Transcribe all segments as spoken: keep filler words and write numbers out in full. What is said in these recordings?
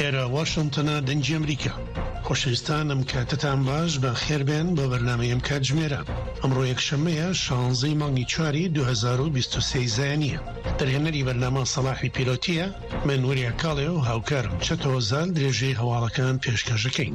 ئێرە واشنتنە دەنگی ئەمریکا. خۆشەویستان ئەم کاتتان باش بە خێربێن بۆ بەرنامەی ئەم کات ژمێرە. ئەمڕۆ یەکشەمەیە شانزەی مانگی چواری دوو هەزار و بیست و سێ زایانیە. دەرهێنەری بەرنامە سەلاحی پیرۆتیە، من وەریا کاڵێ و هاوکارم چەتەوە زال درێژەی هەواڵەکان پێشکەشەکەین.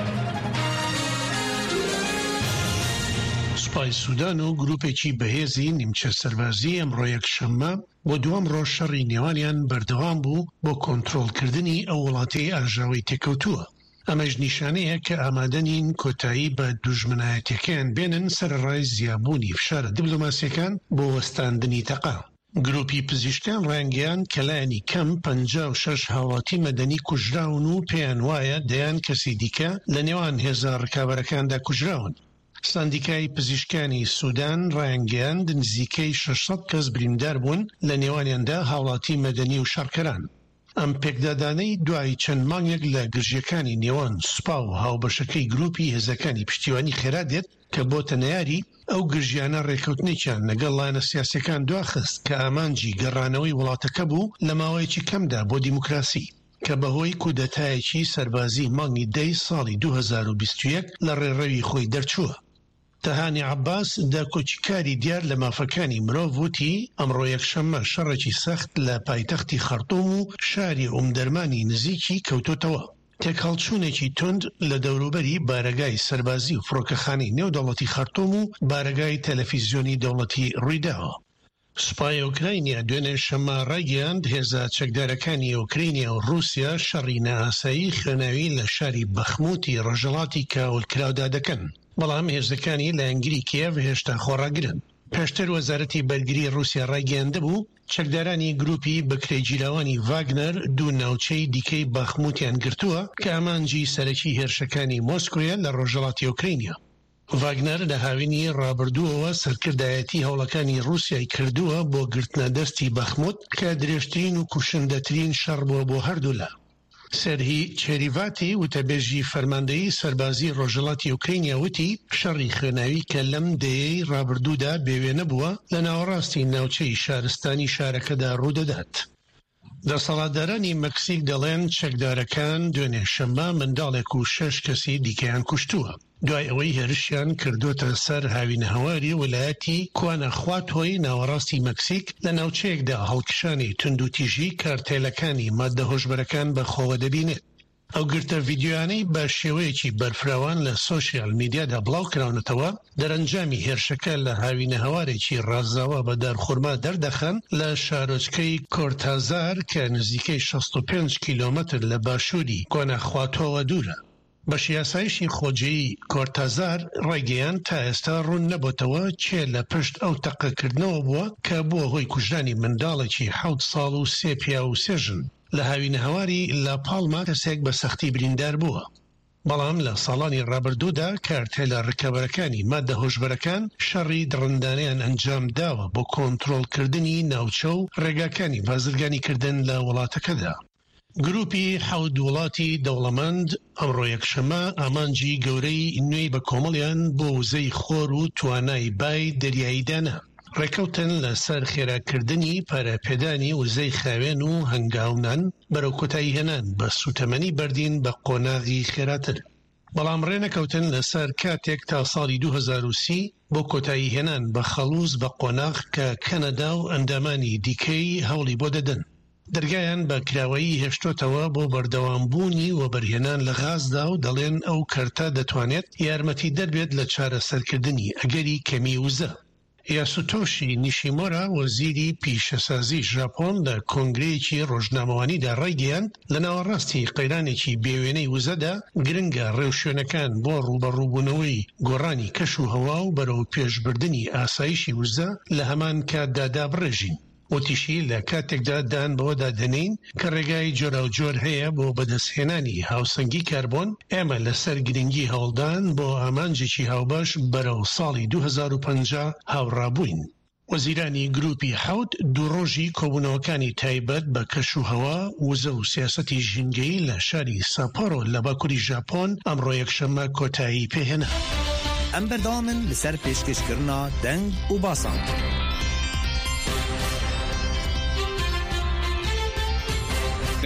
سوپای سوودان و گروپێکی بەهێزی نیمچە سەربازی ئەمڕۆ یەکشەممە بۆ دووەم ڕۆژ شەڕی نێوانیان بەردەوام بوو بۆ کۆنتڕۆڵکردنی ئەو وڵاتەی ئاژاوی تێکەوتووە. ئەمەش نیشانەیە کە ئامادەنین کۆتایی بە دوژمنایەتەکەیان بێنن سەرڕای زیابوونی فشارە دیبلۆماسیەکان بۆ وەستاندنی تەقا. گروپی پزیشکان ڕانگەیان کە لایەنی کەم پەنجا و شەش هاوڵاتی مەدەنی کوژراون و پێیان وایە دەیان کەسی دیکە لە نێوان هێزە ڕکابەرەکاندا کوژراون. ساندیکای پزیشکانی سوودان ڕایانگەیاند نزیکەی شەشسەد کەس بریندار بوون، لە نێوانیاندا هاوڵاتی مەدەنی و شەڕکەران. ئەم پێکدادانەی دوای چەند مانگێک لە گرژیەکانی نێوان سوپا و هاوبەشەکەی گروپی هێزەکانی پشتیوانی خێرا دێت کە بۆتە نەیاری ئەو گرژیانە ڕێکەوتنێکیان لەگەڵ لایەنە سیاسیەکان دواخست کە ئامانجی گەڕانەوەی وڵاتەکە بوو لە ماوەیەکی کەمدا بۆ دیموکراسی، کە بەهۆی کودەتایەکی سەربازی مانگی دەی ساڵی دوو هەزار و بیست و یەک لە ڕێڕەوی خۆی دەرچووە. تەهانی عەباس داکۆچیکاری دیار لە مافەکانی مرۆڤ وتی ئەمڕۆ یەکشەممە شەڕێکی سەخت لە پایتەختی خەرتوم و شاری ئومدەرمانی نزیکی کەوتوتەوە. تێکهەڵچوونێکی تند لە دەوروبەری بارەگای سەربازی و فڕۆکەخانەی نێودەوڵەتی خەرتوم و بارەگای تەلەڤیزیۆنی دەوڵەتی ڕوویداوە. سوپای ئۆکراینیا دوێنێ شەمە ڕایگەیاند هێزە چەکدارەکانی ئۆکراینیا و رووسیا شەڕی نائاسایی خوێناوی لە شاری بەخموتی ڕۆژهەڵاتی کاولکراودا دەکەن، بەڵام هێزەکانی لە ئەنگری کیێڤ هێشتا خۆڕاگرن. پێشتر وەزارەتی بەرگری رووسیا ڕایگەیاندە بوو چەکدارانی گروپی بەکرێگیراوانی ڤاگنەر دوو ناوچەی دیکەی بەخموتیان گرتووە کە ئامانجی سەرەکی هێرشەکانی مۆسکۆیە لە ڕۆژهەڵاتی ئۆکراینیا. ڤاگنەر لە هاوینی ڕابردووەوە سەرکردایەتی هەوڵەکانی رووسیای کردووە بۆ گرتنە دەستی بەخموت کە درێژترین و کوشندەترین شەڕ بووە بۆ هەردوو لە. سەرهی چێریڤاتی وتەبێژی فەرماندەیی سەربازی ڕۆژهەڵاتی ئۆکراینیا وتی شەڕی خوێناوی کە لەم دەیەی ڕابردوودا بێوێنە بووە لە ناوەڕاستی ناوچەی شارستانی شارەکەدا ڕوودەدات. دەسەڵاتدارانی مەکسیک دەڵێن چەکدارەکان دوێنێ شەممە منداڵێک و شەش کەسی دیکەیان کوشتووە، دوای ئەوەی هێرشیان کردوتە سەر هاوینە هەواری ویلایەتی کوانەخواتۆی ناوەڕاستی مەکسیک لە ناوچەیەکدا هەڵکشانی توندوتیژی کارتێلەکانی ماددە هۆشبەرەکان بەخۆوە دەبینێت. ئەو گرتە ڤیدیۆیانەی بە شێوەیەکی بەرفراوان لە سۆشیال میدیادا بڵاو کراونەتەوە دەرەنجامی هێرشەکە لە هاوینە هەوارێکی ڕازاوە بە دارخورما دەردەخەن لە شارۆچکەی کۆرتازار کە نزیکەی شەست و پێنج کیلۆمەتر لە باشووری کۆنەخواتۆوە دوورە. بە شیاسایشی خۆجێی کۆرتازار ڕایگەیان تا ئێستا ڕوون نەبووتەوە چێ لە پشت ئەو تەقەکردنەوە بووە کە بووە هۆی کوژرانی منداڵێکی حەوت ساڵ و سێ پیا و سێژن لە هاوینە هەواری لا پاڵما کەسێک بە سەختی بریندار بووە. بەڵام لە ساڵانی ڕابردوودا کارتێلە ڕکەبەرەکانی ماددە هۆشبەرەکان شەڕی دڕندانیان ئەنجام داوە بۆ کۆنتڕۆڵکردنی ناوچە و ڕێگاکانی بازرگانیکردن لە وڵاتەکەدا. گروپی حەوت وڵاتی دەوڵەمەند ئەمڕۆ یەکشەممە ئامانجی گەورەی نوێی بە کۆمەڵیان بۆ وزەی خۆر و توانای بای دەریاییدانە. ڕێکەوتن لەسەر خێراکردنی پارەپێدانی وزەی خاوێن و هەنگاونان بەرەو کۆتایی هێنان بە سوتەمەنی بەردین بە قۆناغی خێراتر. بەڵام ڕێنەکەوتن لەسەر کاتێک تا ساڵی دوو هەزار و سی بۆ کۆتایی هێنان بە خەڵوز بە قۆناغ کە کەنەدا و ئەندامانی دیکەی هەوڵی بۆ دەدەن. دەرگایان بە کراوەیی هێشتۆتەوە بۆ بەردەوامبوونی وەبەرهێنان لە غازدا و دەڵێن ئەو کەرتە دەتوانێت یارمەتی دەربێت لە چارەسەرکردنی ئەگەری کەمی وزە. یاسوتۆشی نیشیمۆرا وەزیری پیشەسازی ژاپۆن لە کۆنگرەیەکی ڕۆژنامەوانیدا ڕایگەیاند لە ناوەڕاستی قەیرانێکی بێوێنەی وزەدا گرنگە ڕێوشوێنەکان بۆ ڕوبەڕووبوونەوەی گۆڕانی کەش و هەوا و بەرەو پێشبردننی ئاسایشی وزە لە هەمان کاتدادا بڕێژین. وتیشی لە کاتێکدا دان بەوەدا دەنین کە ڕێگای جۆرە و جۆر هەیە بۆ بەدەستهێنانی هاوسەنگی کاربۆن، ئێمە لەسەر گرنگی هەوڵدان بۆ ئامانجێکی هاوبەش بەرەو ساڵی دوو هەزار و پەنجا هاوڕابووین. وەزیرانی گروپی حەوت دوو ڕۆژی کۆبوونەوەکانی تایبەت بە کەش و هەوا، وزە و سیاسەتی ژینگەی لە شاری ساپۆرۆ لە باکووری ژاپۆن ئەمڕۆ یەکشەممە کۆتایی پێهێنا. ئەم بەردەوامن لەسەر پێشکەشکردنا دەنگ و باسان.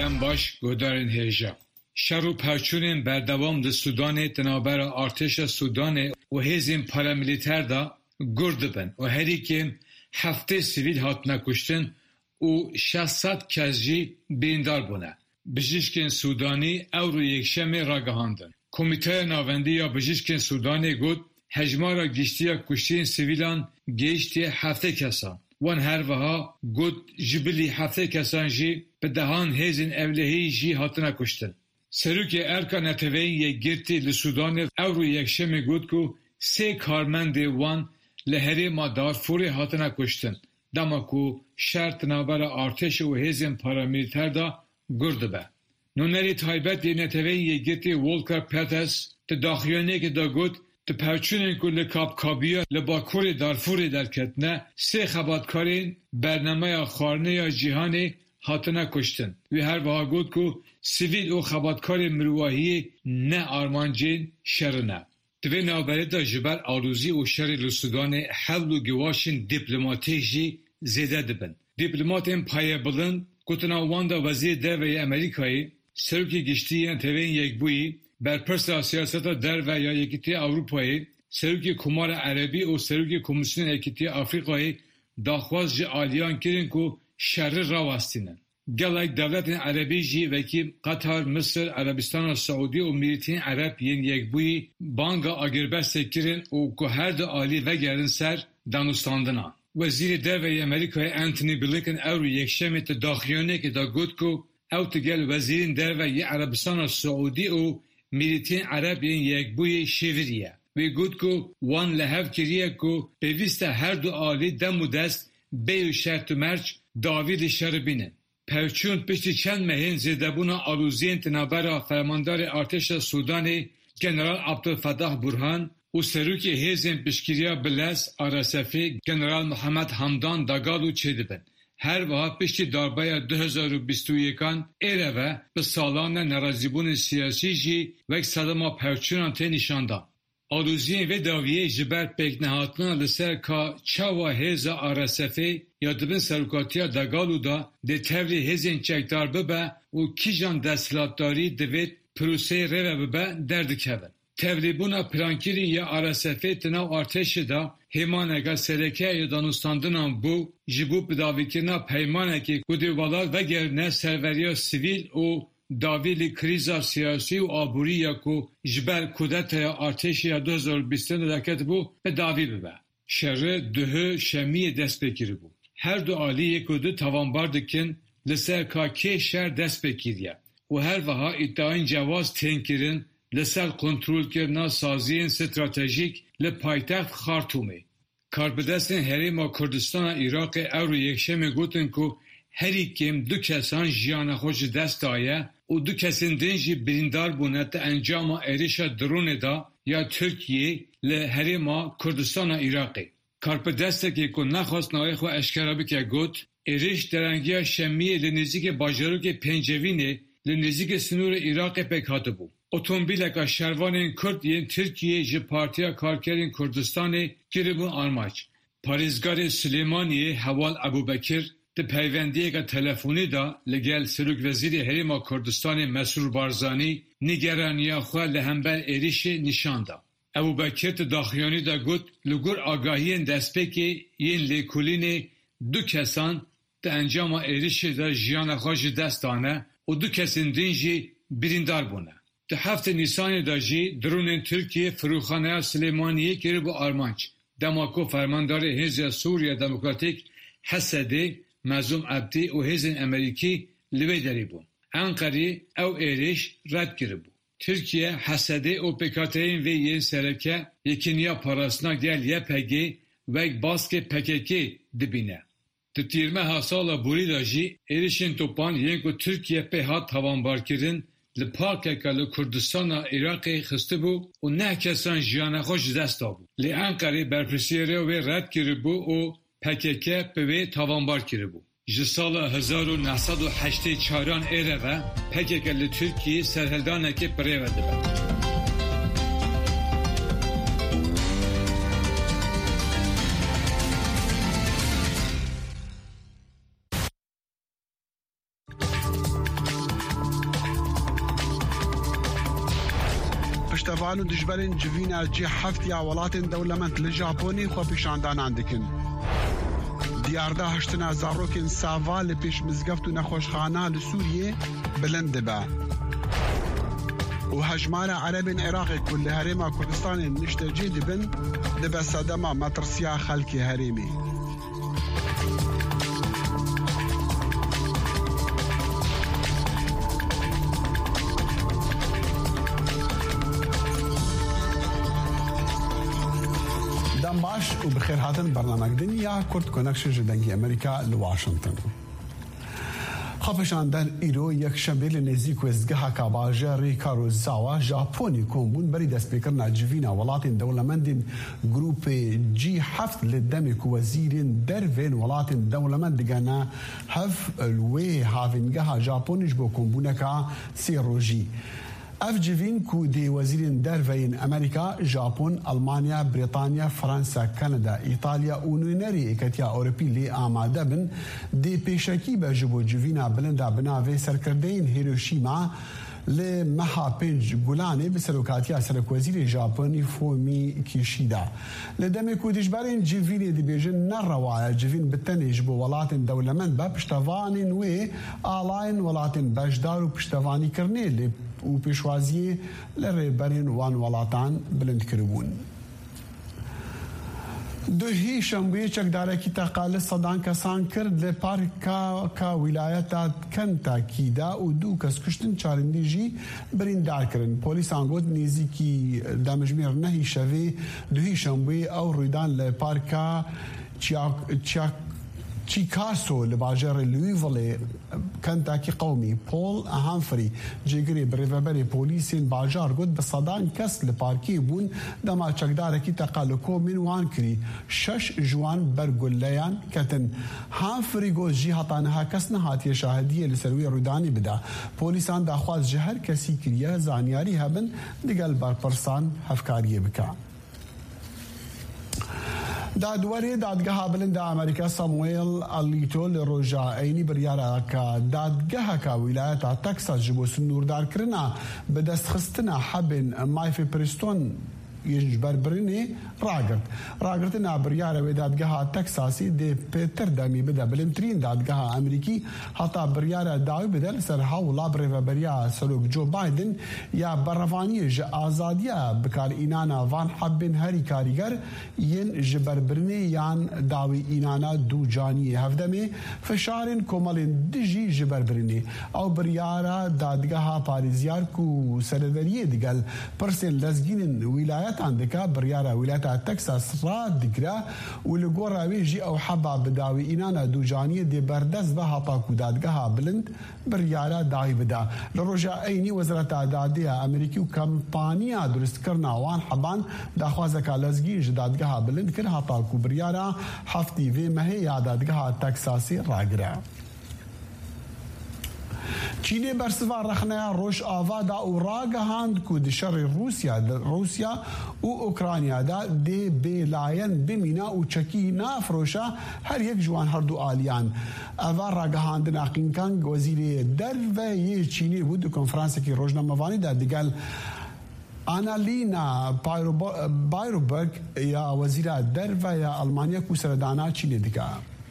دم باش گودارن هیجا شر و پرچونین بردوام ده سودان تنابر ارتش سودان و هزین پاراملیتر دا گرد بن و هری که هفته سیویل هاتنا کشتن و شصت کزجی بیندار بونه. بجیشکن سودانی او رو یکشم راگهاندن. کمیته ناوندی یا بجیشکن سودانی گود هجمارا گشتی یا کشتین سیویلان گشتی هفته کسان. وان هر وها گود جبلی هفته کسان جی به دهان هزین اولهی جی هاتنا کشتن. سروک ارکا نتوین یک گرتی لسودان او رو یکشم گود کو سه کارمند وان لهری ما دارفوری هاتنا کشتن. دماکو شرط نابر ارتش و هزین پارامیلیتر دا گرد به. نونری تایبت دی نتوین یک گرتی وولکر پتس ده داخیانه که دا گود ده پرچونن که لکاب کابیا لباکور دارفوری در کتنه سه خباتکارین برنامه خارنه یا جیهانی هاتنا کشتن. وی هر وها گود که سیویل و خباتکار مرواهی نه آرمانجین شرنه. دوی نابره دا جبر آروزی و شر لسودان حول و گواشن دیپلماتیک جی زیده دبن. دیپلماتین پایه بلند گوتنا واندا وزیر دروی امریکایی سروکی گشتی یان توین یک بویی بر پرسا سیاست در و یا یکیتی اروپایی سروکی کمار عربی و سروکی کمیسیون یکیتی آفریقایی داخواز جی آلیان کرن که شر را واستینن. گلک دولت عربی جی وکی قطر، مصر، عربستان و سعودی و میلیتین عرب ین یک بوی بانگا آگربست کرن و که هر دو آلی وگرن سر دانستاندنا. وزیر دروی امریکای انتونی بلینکن او یک شمت داخلیانه که دا گود که او تگل وزیرین دروی عربستان و سعودی و میلیتین عرب ین یک بوی شیوریه. وی گود که وان لحف کریه که بیویست هر دو آلی دم و دست بیو شرط و مرچ داوید شر بینن. پرچون پشتی چند مهین زیدبونا آلوزین تنابر فرماندار ارتش سودانی جنرال عبدالفتاح برهان و سروک هیزن پشکیریا بلس آرسفی جنرال محمد حمدان داگالو چیده بند. هر وها پشتی داربای دو هزار و بیست و یکان ایره و به سالان نرازیبون سیاسی جی وک صدما پرچونان تی نشاندان. آلوزین و داویه جبر پیک نهاتنا لسر که چاوا هیزا آرسفی یا دبن سروکاتیا داگالو دا ده تولی هیزین چکدار ببه و کیجان دستلاتداری دوید پروسه رو ببه درد کبن. تولی بونا پلانکیری یا آرسفی تناو ارتش دا هیمانگا سرکه یا دانستاندنان بو جبو بداویکینا پیمانه که گودی والال وگرنه سروریا سیویل و داویلی کریزا سیاسی و آبوری یا که جبر کودت یا ارتش یا دو هزار و بیست دکت بو به داوی ببه. شر دوه شمی دست بکیری بو. هر دو آلی یک و دو توانبار دکن لسر که شر دست بکیریه و هر وها ادعاین جواز تنکیرن لسر کنترول کرنا سازین استراتژیک لپایتخت خارتومه. کاربدستن هریما کردستان عراق او یکشم گوتن که هری کم دو کسان جیان خوش دست آیه و دو کسان دنجی بریندار بونه تا انجام ایرشا درون دا یا ترکیه لهریما کردستان عراقی. کاربدسته که که نخواست نوعی خو اشکرابی که گوت ایرش درنگی شمیه لنزیک باجروک پنجوینه لنزیک سنور عراق پکاته بو. اتومبیل که شروان کرد یین ترکیه جی پارتیا کارکرین کردستان گریبون آرماچ. پاریزگار سلیمانی حوال ابوبکر ده پیوندیه که تلفونی دا لگل سروک وزیر هریما کردستان مسرور بارزانی نگرانیا خواه لهمبر ایریش نشان دا. ابوبکر داخیانی دا گوت لگور آگاهی دستپیکی یین لیکولین دو کسان ده انجام ایریش دا جیان خواهش دستانه و دو کسین دینجی بریندار بونه. ده هفت نیسان دا جی درون ترکیه فروخانه سلیمانیه کری با آرمانچ. دماکو فرماندار حزب سوریه دموکراتیک حسده مزوم عبدی و حزب امریکی لوی داری بون. انقری او ایریش رد کری بون. Türkiye hasede o pekateyên vê yên sereke yekiniya parastina gel yepegê wek baskê P K K dibîne. Di tîrmeha sala borî da jî êrişên topan yên ku Tirkiye pê hat tawanbarkirin li Pakeka li Kurdistana Iraqê xistibû û neh kesan jiyana xwe ji dest dabû. Li Enqerê berpirsiyarê wê red kiribû û P K K bi wê tawanbar kiribû. Ji sala hezar û neh sed û heştê çaran êre ve P K K li Tirkiyeyê serhildanekê pirêve dibe. پشتوان و دجبرین جوینا جی هفت یا ولاتین دولمند لژاپونی خو پیشاندانان دکن دیارده هشتنا زاروکن ساوال پیش مزگفت و نخوشخانه لسوریه بلند با و هجمان عرب عراق كل هريمة كردستان نشتجي دبن دبا صدما مترسيا خلق هريمي دم باش وبخير هاتن برنامج دنيا كرد كونكشن جدنجي أمريكا لواشنطن خافشان در ایرو یک شنبه نزدیک وزگاه کاباجری کاروزاوا ژاپنی کومبون بری دست بکرنا جوینا ولاتین دولمندین گروپ جی هفت لدم کو وزیرین درون ولاتین دولمند گنا هف الوی هاوینگاه ژاپنیش بو کومبونکا سیروجی اف جوین کو دی وزیرین درون امریکا ژاپن المانیا بریتانیا فرانسا کانادا ایتالیا و نونری اکتیا اوروپی لی آماده بن دی پیشکی به جبو جوینا بلندا بناوی سرکردین هیروشیما لی مها پنج گولانی بسلوکاتیا سرک وزیر ژاپنی فومی کیشیدا لدم کو دیجبرین جوین دی بیجن نروایا جوین بتنیج بو ولاتن دولمند با پشتوانین وی آلاین ولاتن بجدار و پشتوانی کرنه لی و پیشوازی لرهبرین وان ولاتان بلند کربون دوهی شنبه چکدارکی تقال صدان کسان کرد لپارکا کا ولایت کنتاکی دا و دو کس کشتن چارندی جی بریندار کرن پولیس آنگود نیزی کی دامجمیر نهی شوی دوهی شنبه او رویدان لپارکا چاک چیکاسو لباجر لویویل کنتاکی قومی پول هامفری جگری بریوبری پولیسین باجار گود بصدان کس لپارکی بون دما چکدارکی تقالکو من وان کری شش جوان برگلیان کتن هامفری گود جی هطانها کس نهاتی شاهدیه لسروی رودانی بدا پولیسان داخواز جهر کسی کریه زانیاری هبن دیگل برپرسان هفکاریه بکا دادوری دادگاه بلند امریکا ساموئل الیتو لروجا اینی بریارا کا دادگاه کا ولایت تکساس جبو سنوردار کرنا به دست خستنا حبن مایف پرستون یجبر برنی راگرد راگرد نابریار و دادگاه تکساسی دی پیتر دمی بده بلندترین دادگاه امریکی حتی بریار داوی بده لسر حولا بری و بریا سلوک جو بایدن یا بروانی ج آزادیا بکار اینانا وان حبن هری کاریگر ین جبر برنی یان داوی اینانا دو جانی هفدمی فشارن کومالین دجی جبر برنی او بریارا دادگاه پاریزیار کو سردریه دیگل پرسن لزگین ولایت عندك بريارة ولاية تكساس را دقرا ولقورا ويجي أو حبا بداوي إنانا دوجانية دي بردز بها طاكو دادقها بلند بريارة داوي بدا لرجاء أيني وزارة عدادية أمريكي وكمبانيا درست كرنا وان حبان داخوازك لزقي جدادقها بلند كرها طاكو بريارة حفتي في مهي دادقها تكساسي راقرا چینی برسوا رخنه روش آوادا و راگهاند کو دشر روسیا روسیا و اوکراینیا دا دی بیلاین بمینا و چکی نافروشا هر یک جوان هر دو آلیان اوا راگهاند ناقینکان وزیر در و یه چینی بود کنفرانس کی روزنامه‌وانی دا دیگل آنالینا بایروبرگ یا وزیر در و یا آلمانیا کو سردانا چینی دیگه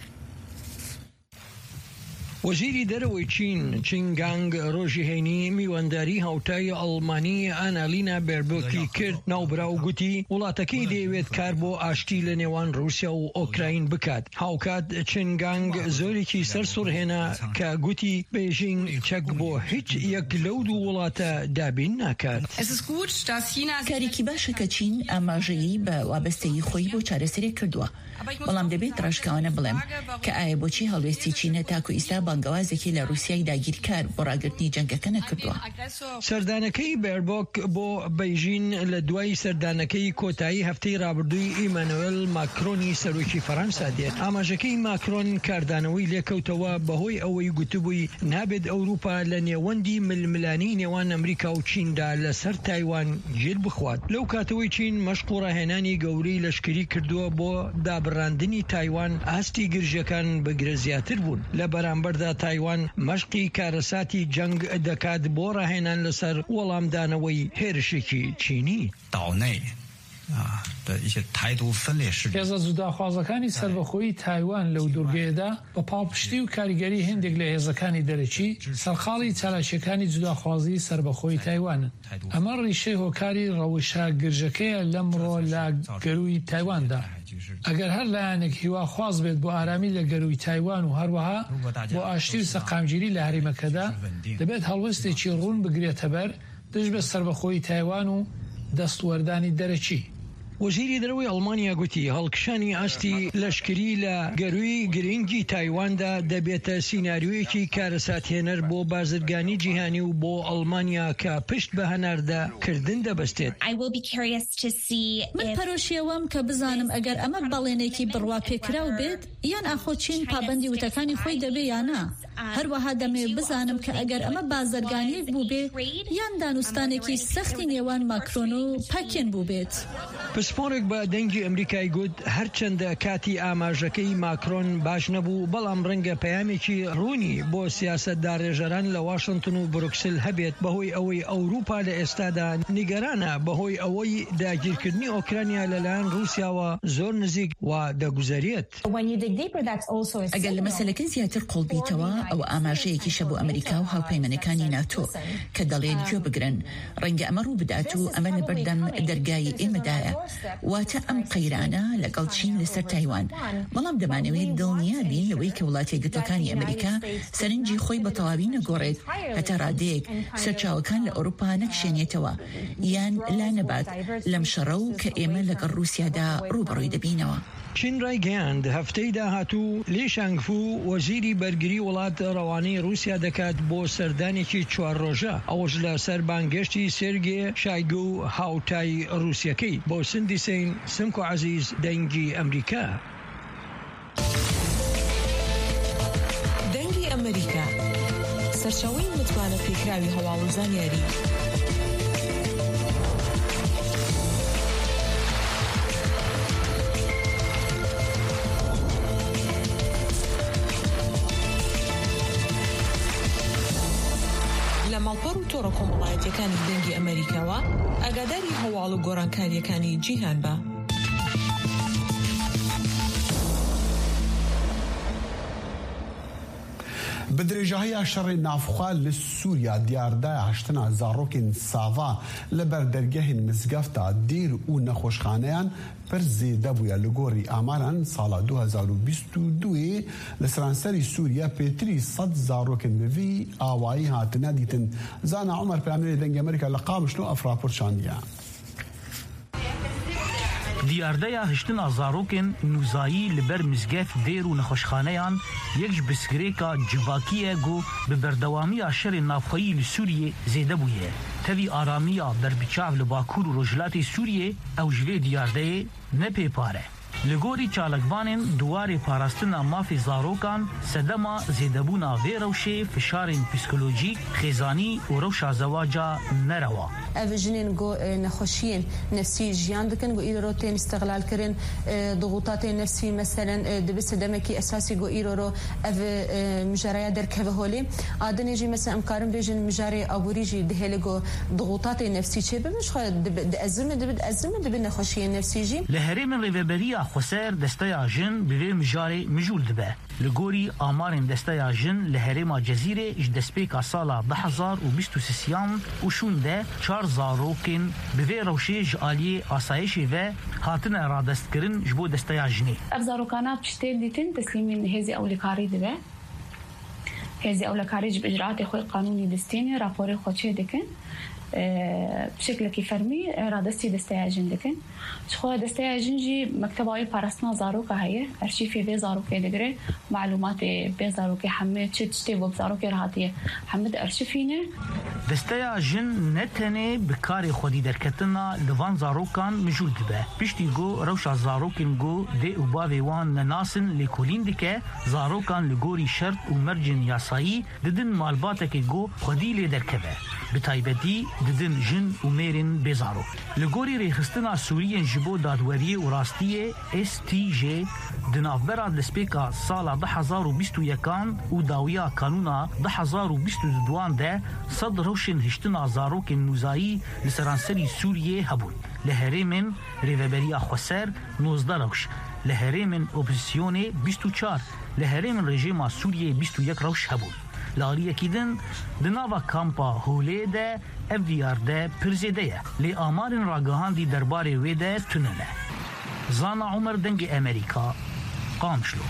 وزیری دەرەوەی چین چینگانگ ڕۆژی هەینی میوانداری هاوتای ئەڵمانی ئانالینا بێربۆکی کرد ناوبراو گوتی وڵاتەکەی دەیەوێت کار بۆ ئاشتی لە نێوان رووسیا و ئۆکراین بکات هاوکات چینگانگ زۆرێکی سەرسوڕهێنا کە گوتی بێژینگ چەک بۆ هیچ یەک لەو دوو وڵاتە دابین ناکات کارێکی باشە کە چین ئاماژەیی بە وابەستەیی خۆی بۆ چارەسەرێک کردووە بەڵام دەبێت ڕاشکاوانە بڵێم کە ئایا بۆچی هەڵوێستی چینە تاکو ئیستا بانگەوازێکی لە رووسیای داگیرکار بۆ ڕاگررتنی جەنگەکە نەکردووە سەردانەکەی بێربۆک بۆ بەیژین لە دوای سەردانەکەی کۆتایی هەفتەی ڕابردووی ئیمانوێل ماکرۆنی سەرۆکی فەرەنسا دێت ئاماژەکەی ماکرۆن کاردانەوەی لێکەوتەوە بەهۆی ئەوەی گوتبووی نابێت ئەوروپا لە نێوەندی ململانی نێوان ئەمریکا و چیندا لەسەر تایوان گیر بخوات لەو کاتەوەی چین مەشق و ڕاهێنانی گەورەی لەشکری کردووە بۆ دابڕاندنی تایوان ئاستی گرژەکان بەگرە زیاتر بوون لە بەرامبەر لەسەردا تایوان مەشقی کارەساتی جەنگ دەکات بۆ ڕاهێنان لەسەر وەڵامدانەوەی هێرشێکی چینی. هێزە جوداخوازەکانی سەربەخۆیی تایوان لەو دوورگەیەدا بە پاڵپشتی و کاریگەری هێندێک لە هێزەکانی دەرەچی سەرخاڵی چالاشیەکانی جوداخوازی سەربەخۆیی تایوانن. ئەمە ڕیشەی هۆکاری ڕەوشە گرژەکەیە لەمڕۆ لە گەروی تایواندا. ئەگەر هەر لایەنێک هیوا خواز بێت بۆ ئارامی لە گەروی تایوان و هەروەها بۆ ئاشتی و سەقامگیری لە هەرێمەکەدا دەبێت هەڵوەستێکی ڕوون بگرێتە بەر دژ بە سەربەخۆیی تایوان و دەستوەردانی دەرەچی. وەزیری دەرەوەی ئەڵمانیا گوتی هەڵکشانی ئاستی لەشکری لە گەروی گرنگی تایواندا دەبێتە سیناریۆیەکی کارەساتهێنەر بۆ بازرگانی جیهانی و بۆ ئەڵمانیا کە پشت بە هەناردەکردن دەبەستێت. من پەرۆشیەوەم کە بزانم ئەگەر ئەمە بەڵێنێکی بڕوا پێکراو بێت یان ئاخۆچین پابەندی وتەکانی خۆی دەبێ یانە. هەروەها دەمێ بزانم کە ئەگەر ئەمە بازرگانیەک بوو بێ یان دانوستانێکی سەختی نێوان ماکرۆن و پەکێن بوو بێت. پسپۆرێک بە دەنگی ئەمریکای گوت هەرچەندە کاتی ئاماژەکەی ماکرۆن باش نەبوو بەڵام ڕەنگە پەیامێکی ڕوونی بۆ سیاسەتدا ڕێژەران لە واشنگتن و بروکسل هەبێت بەهۆی ئەوەی ئەوروپا لە ئێستادا نیگەرانە بەهۆی ئەوەی داگیرکردنی ئۆکرانیا لەلایەن رووسیاوە زۆر نزیک وا دەگوزارێت. ئەگەر لە مەسەلەکە زیاتر قوڵبیتەوە ئەو ئاماژەیەکیشە بۆ ئەمریکا و هاوپەیمانەکانی ناتۆ کە دەڵێن گوێ بگرن ڕەنگە ئەمە ڕوو بدات و ئەمە لە بەردەم دەرگای ئێمەدایە واتە ئەم قەیرانە لەگەڵ چین لەسەر تایوان. بەڵام دەمانەوێت دڵنیا بین لەوەی کە وڵاتی یەکگرتووەکانی ئەمریکا سەرنجی خۆی بە تەواوی نەگۆڕێت هەتا ڕادەیەک سەرچاوەکان لە ئەوروپا نەکشێنێتەوە یان لا نەبات لەم شەڕە و کە ئێمە لەگەڵ رووسیادا ڕوبەڕووی دەبینەوە. چین ڕایگەیاند هەفتەی داهاتوو لی شانگفو وەزیری بەرگری وڵات ڕەوانەی رووسیا دەکات بۆ سەردانێکی چوار ڕۆژە ئەوەش لە سەر بانگەشتی سێرگێ شایگو و هاوتای رووسیەکەی بۆ سندی سین سمکو عەزیز دەنگی ئەمریکا. دەنگی ئەمریکا سەرچاوەی متمانە پێکراوی هەواڵ و زانیاری. ماڵپەڕ و تۆڕە کۆمەڵایەتیەکانی دەنگی ئەمریکاوە ئاگاداری هەواڵ و گۆڕانکاریەکانی جیهان بە. بدرێژەهەیە شەڕی نافخوا لە سووریا دیاردای هەشتنا زارۆکین ساوا لەبەر دەرگەهین مزگەفتە دیر و نەخۆشخانەیان پر زێدە بووە لە گۆڕی ئاماران ساڵا دو هەزار و بیست و دوێ لە سەرانسەری سووریا پێتری سەد زارۆکن بڤی ئاوایی هاتنە دیتن. زانا عومەر پەیامەری دەنگی ئەمریکا لە قامشلۆ ئەفراپۆرت شاندیە. دیاردەیە هشتنا زارۆکên nûzayî li ber mizgev dêr û nexweşxaneyan yek ji pirsgirêka civakiyê got bi berdewamiya şerê navxweyî li Sûriyê zêde bûye. Tevî aramiya berbiçav li Bakur û Rojhilatê Sûriyê ew ji vê diyardeyê nepêpare. Li gorî çalakvanên duwarê parastina mafê zarokan sedema zêdebûna vê rewşê fişarên psîkolojîk, xêzanî û rewşa zewaca nerewa. Ev jinên got nexweşiyên nefsî jiyan dikin got îro tên istiqlal kirin dixutatên nefsî meselen dibe sedemekî esasî got îro ev mijaraya derkeve holê adinê jî mesela em karin bêjin mijarê aborî jî dihêle got dixutatên nefsî çêbibin xwe di ezilme dibe ezilme dibe nexweşiyên nefsî jî. Li herêmên rêveberiya Xweser desteya jin bi vê mijarê mijûl dibe. Li gorî amarên desteya jin li herêma Cezîrê ji destpêka sala du hezar û bîst û sêsiyan û şûn de çar zarokên bi vê rewşê ji aliyê asayişê ve hatine radestkirin ji bo desteya jinê. Ev zarokana piştê dîtin teslîmên hêzê ewlekarî dibe. Hêzê ewlekarî ji bi icraatê xwe qanûnî destînê raporê xwe çê dikin. بشكلكي فرمي رادستي دستياجن دكن شخوا دستياجن جي مكتباوي بارستنا زاروكا هي ارشيفي في زاروكي دغري معلومات بي زاروكي حمد تشتي بو زاروكي راحتيه حمد ارشيفينه دستياجن نتنه بكاري خودي دركتنا لوان زاروكان مجول دبه بيشتي جو روشا زاروكين جو دي وباوي وان ناسن لكولين دكه زاروكان لغوري شرط ومرجن ياسايي ددن مالباتك جو خودي لي دركبه بتایبەتی ددن جن و مێرن بێزارۆ لە گۆری ڕێخستنا سووریên ji bo dadweriyê û rastiyê S T J di navbera destpêka sala di hezar û bîst û yekan û dawiya kanûna di hezar û bîst û duan de sed rewşên hiştina zarokên nûzayî li seranserî Sûriyê hebûn. Li herêmên rêveberiya Xweser nozde rewş, li herêmên opozîsyonê bîst û çar, li herêmên rejîma Sûriyê bîst û yek rewş hebûn. Li aliyekî din di nava kampa Holê de ev diyar de pir zêde ye. Lê amarên ragihandî derbarê wê de tune ne. Zana Umer dengê Amerîka Qamişlo.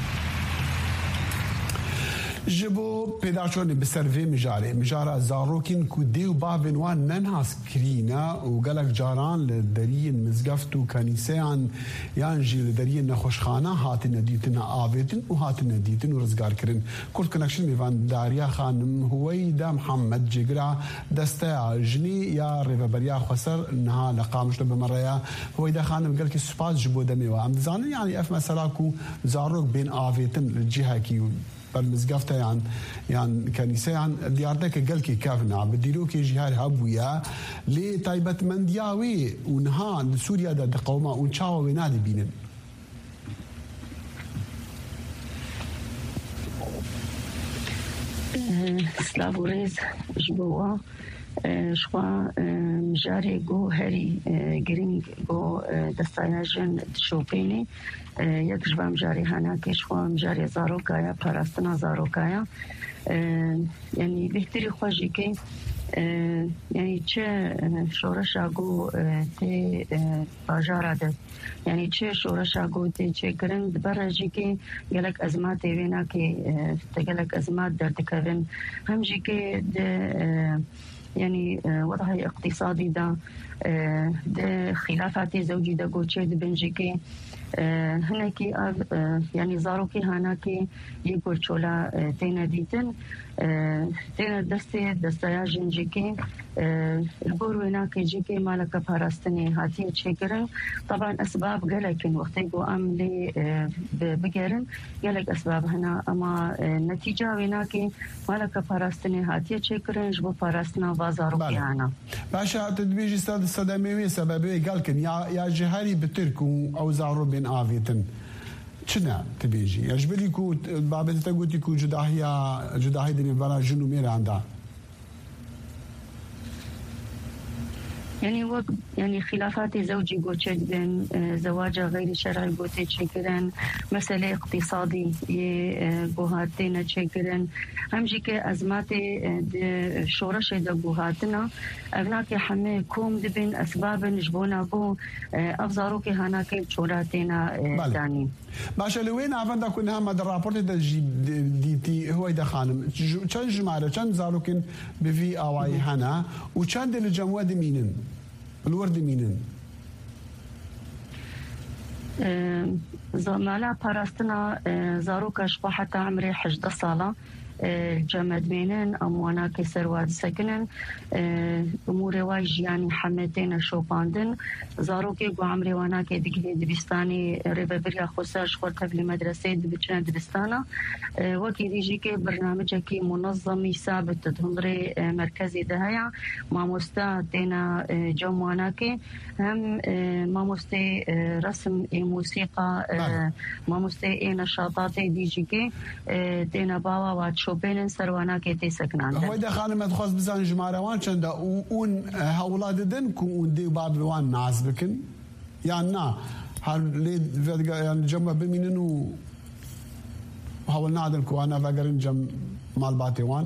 ji bo pêdaçonê bi ser vê mijarê mijara zarokên ku dê û bavên wan nenhas kirîne û gelek caran li deriyên mizgeft û kanîseyan yan jî li deriyên nexweşxana hatine dîtin avêtin û hatine dîtin û rizgarkirin. Kurd Connection mêvandariya xanim Huweyda Mihemed cêgira desteya jinê ya rêveberiya Xweser niha li Qamişlo bimereya. Huweyda xanim gelekî spas ji bo demê we. Em dizanin yanî ev mesela ku zarok bên avêtin li cihekî بالمزقفته يعني يعني كنيسه يعني ديارتك قلكي كافنا بديروكي جهار هبويا لي تايبت مندياوي ونها سوريا دا قوما ونشاو ونادي بينن سلافوريز جبوا شخوا مجاري جو هاري جرينج جو دستاياجن شوبيني یک جوام مجاری هانا که شخوا مجاری زاروکایا پاراستنا زاروکایا یعنی بهتری خواهی که یعنی چه شورش آگو تی باجارا ده یعنی چه شورش آگو تی چه کرند برای که گلک ازمات وینا که تگلک ازمات در دکوین همجی که يعني وضع اقتصادي دا ده خلافات زوجي دا قوتشي دا بنجيكي هناكي يعني زاروكي هناكي يقول شولا تينا ديتن تينا دستي دستايا جنجيكي البور هناكي جيكي مالك باراستني هاتي تشيكرن طبعا اسباب قالكن وقت يقو ام لي بقرن قالك اسباب هنا اما نتيجه هناكي مالك باراستني هاتي تشيكرن جبو باراستنا بازاروكي هنا باشا تدبيجي استاذ الصدمي سببي قالكن يا يا جهاري بتركو او زارو بين آفيتن چنا تبيجي يجبلي كو بابت تقولي كو جداهيا جداهي دني برا جنو ميرا عندها يعني وقت يعني خلافات زوجي قوتشد بين زواج غير شرعي قوتي تشكرن مسألة اقتصادي قوهاتنا تشكرن همجي كأزمات شورش دا قوهاتنا أغناك حمي كوم دبين أسباب نجبونا بو أفزاروك هناك شوراتنا داني باشا لوين عفندا كنا هم دا رابورت دا ديتي هو دا خانم چند جمعه چند زاروكين بفي آواي هنا وچند الجموع دمينن الورد مينن زمالا باراستنا زاروكا شبا حتى عمري حجدة صالة جمد مينن اموانا كسر واد سكنن امور واج يعني حمتين شوباندن زاروكي قو عمري وانا كي دقلي دبستاني ريبابريا خوساش خورتها في المدرسة دبچنا دبستانا وكي ديجي كي برنامجكي منظمي ثابت تدهمري مركزي دهيا ماموستا تينا جموانا كي هم ماموستي رسم موسيقى ماموستي نشاطات ديجي كي تينا باوا واتشو بين سروانا كيتي سكنان هو ده خانم تخص بزان جماروان چنده اون هولاد دن كو اون دي بابلوان ناز بكن يعني نا هل لي يعني جمع بمينن و هول نادن كو انا فاقرين جم مال باتيوان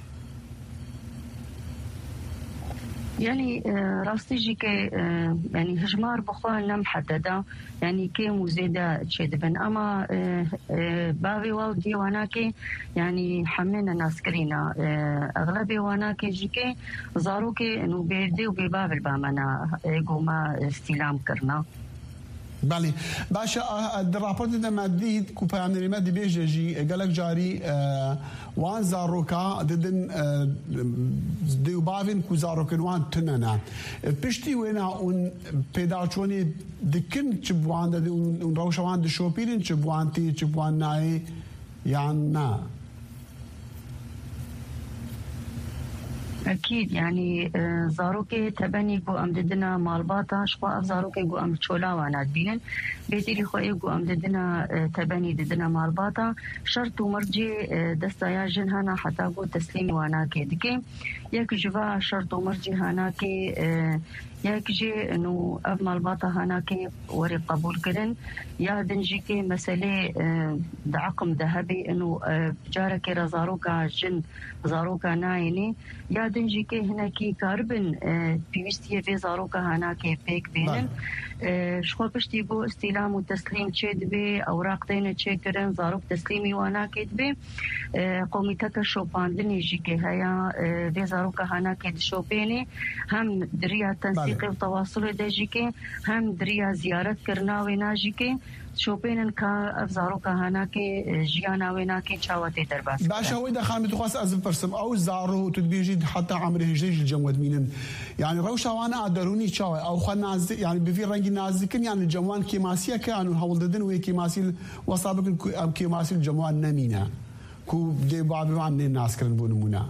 يعني راستيجي كي يعني هجمار بخوان لم محددة يعني كي مزيدة تشدبن أما بابي واو ديوانا كي يعني حملنا ناس كرينا أغلبي وانا كي جيكي زارو كي إنه بيردي وبباب البامنا قوما استلام كرنا بله باشا الرابورت ده مادي كوبا يعني مادي بيجي قالك جاري وان زاروكا ددن ديو بافين كو زاروكن وان تننا بشتي وينا اون بيداچوني دكن چبوان ده اون روشوان ده شوبيرين چبوان تي چبوان ناي يعني نا أكيد يعني زاروكي تبني جو أم ددنا مالباتا شقا أف زاروكي جو أم تشولا وعناد بينن بيتي لخوئي جو أم ددنا تبني ددنا مالباتا شرط ومرجي دستايا جنهانا حتى جو تسليم وعناكي دكي يك جوا شرط ومرجي هاناكي يك جي انه اف مالباتا هاناكي وري قبول كرن يا دنجيكي مسألة دعقم ذهبي انه جارك رزاروكا جن زاروكا نايني يا دنجيكي هناكي كاربن بيوستي في زاروكا هاناكي بيك بينن شخو بشتي بو استلام وتسليم تشيد بي اوراق دين تشيكرن زاروك تسليمي واناكي بي قوميتك شوباندني جيكي هيا في زاروكا هاناكي شوبيني هم دريا تنسيق وتواصل دجيكي هم دريا زيارت کرنا وناجيكي شوبينن کا افزارو کهانا کې جیانا وینا کې چاوته درباس باشا ويدا خامي تخاص ازم برسم او زارو تدبيجي حتى عمره هجيج الجمود مينن يعني روشا وانا ادروني تشاو او خنا يعني بفي رنج نازكن يعني الجموان كيماسيه كانوا هولددن وي كيماسيل وصابك ام كيماسيل الجموان نمينا كو دي باب عن الناس كن بونمونا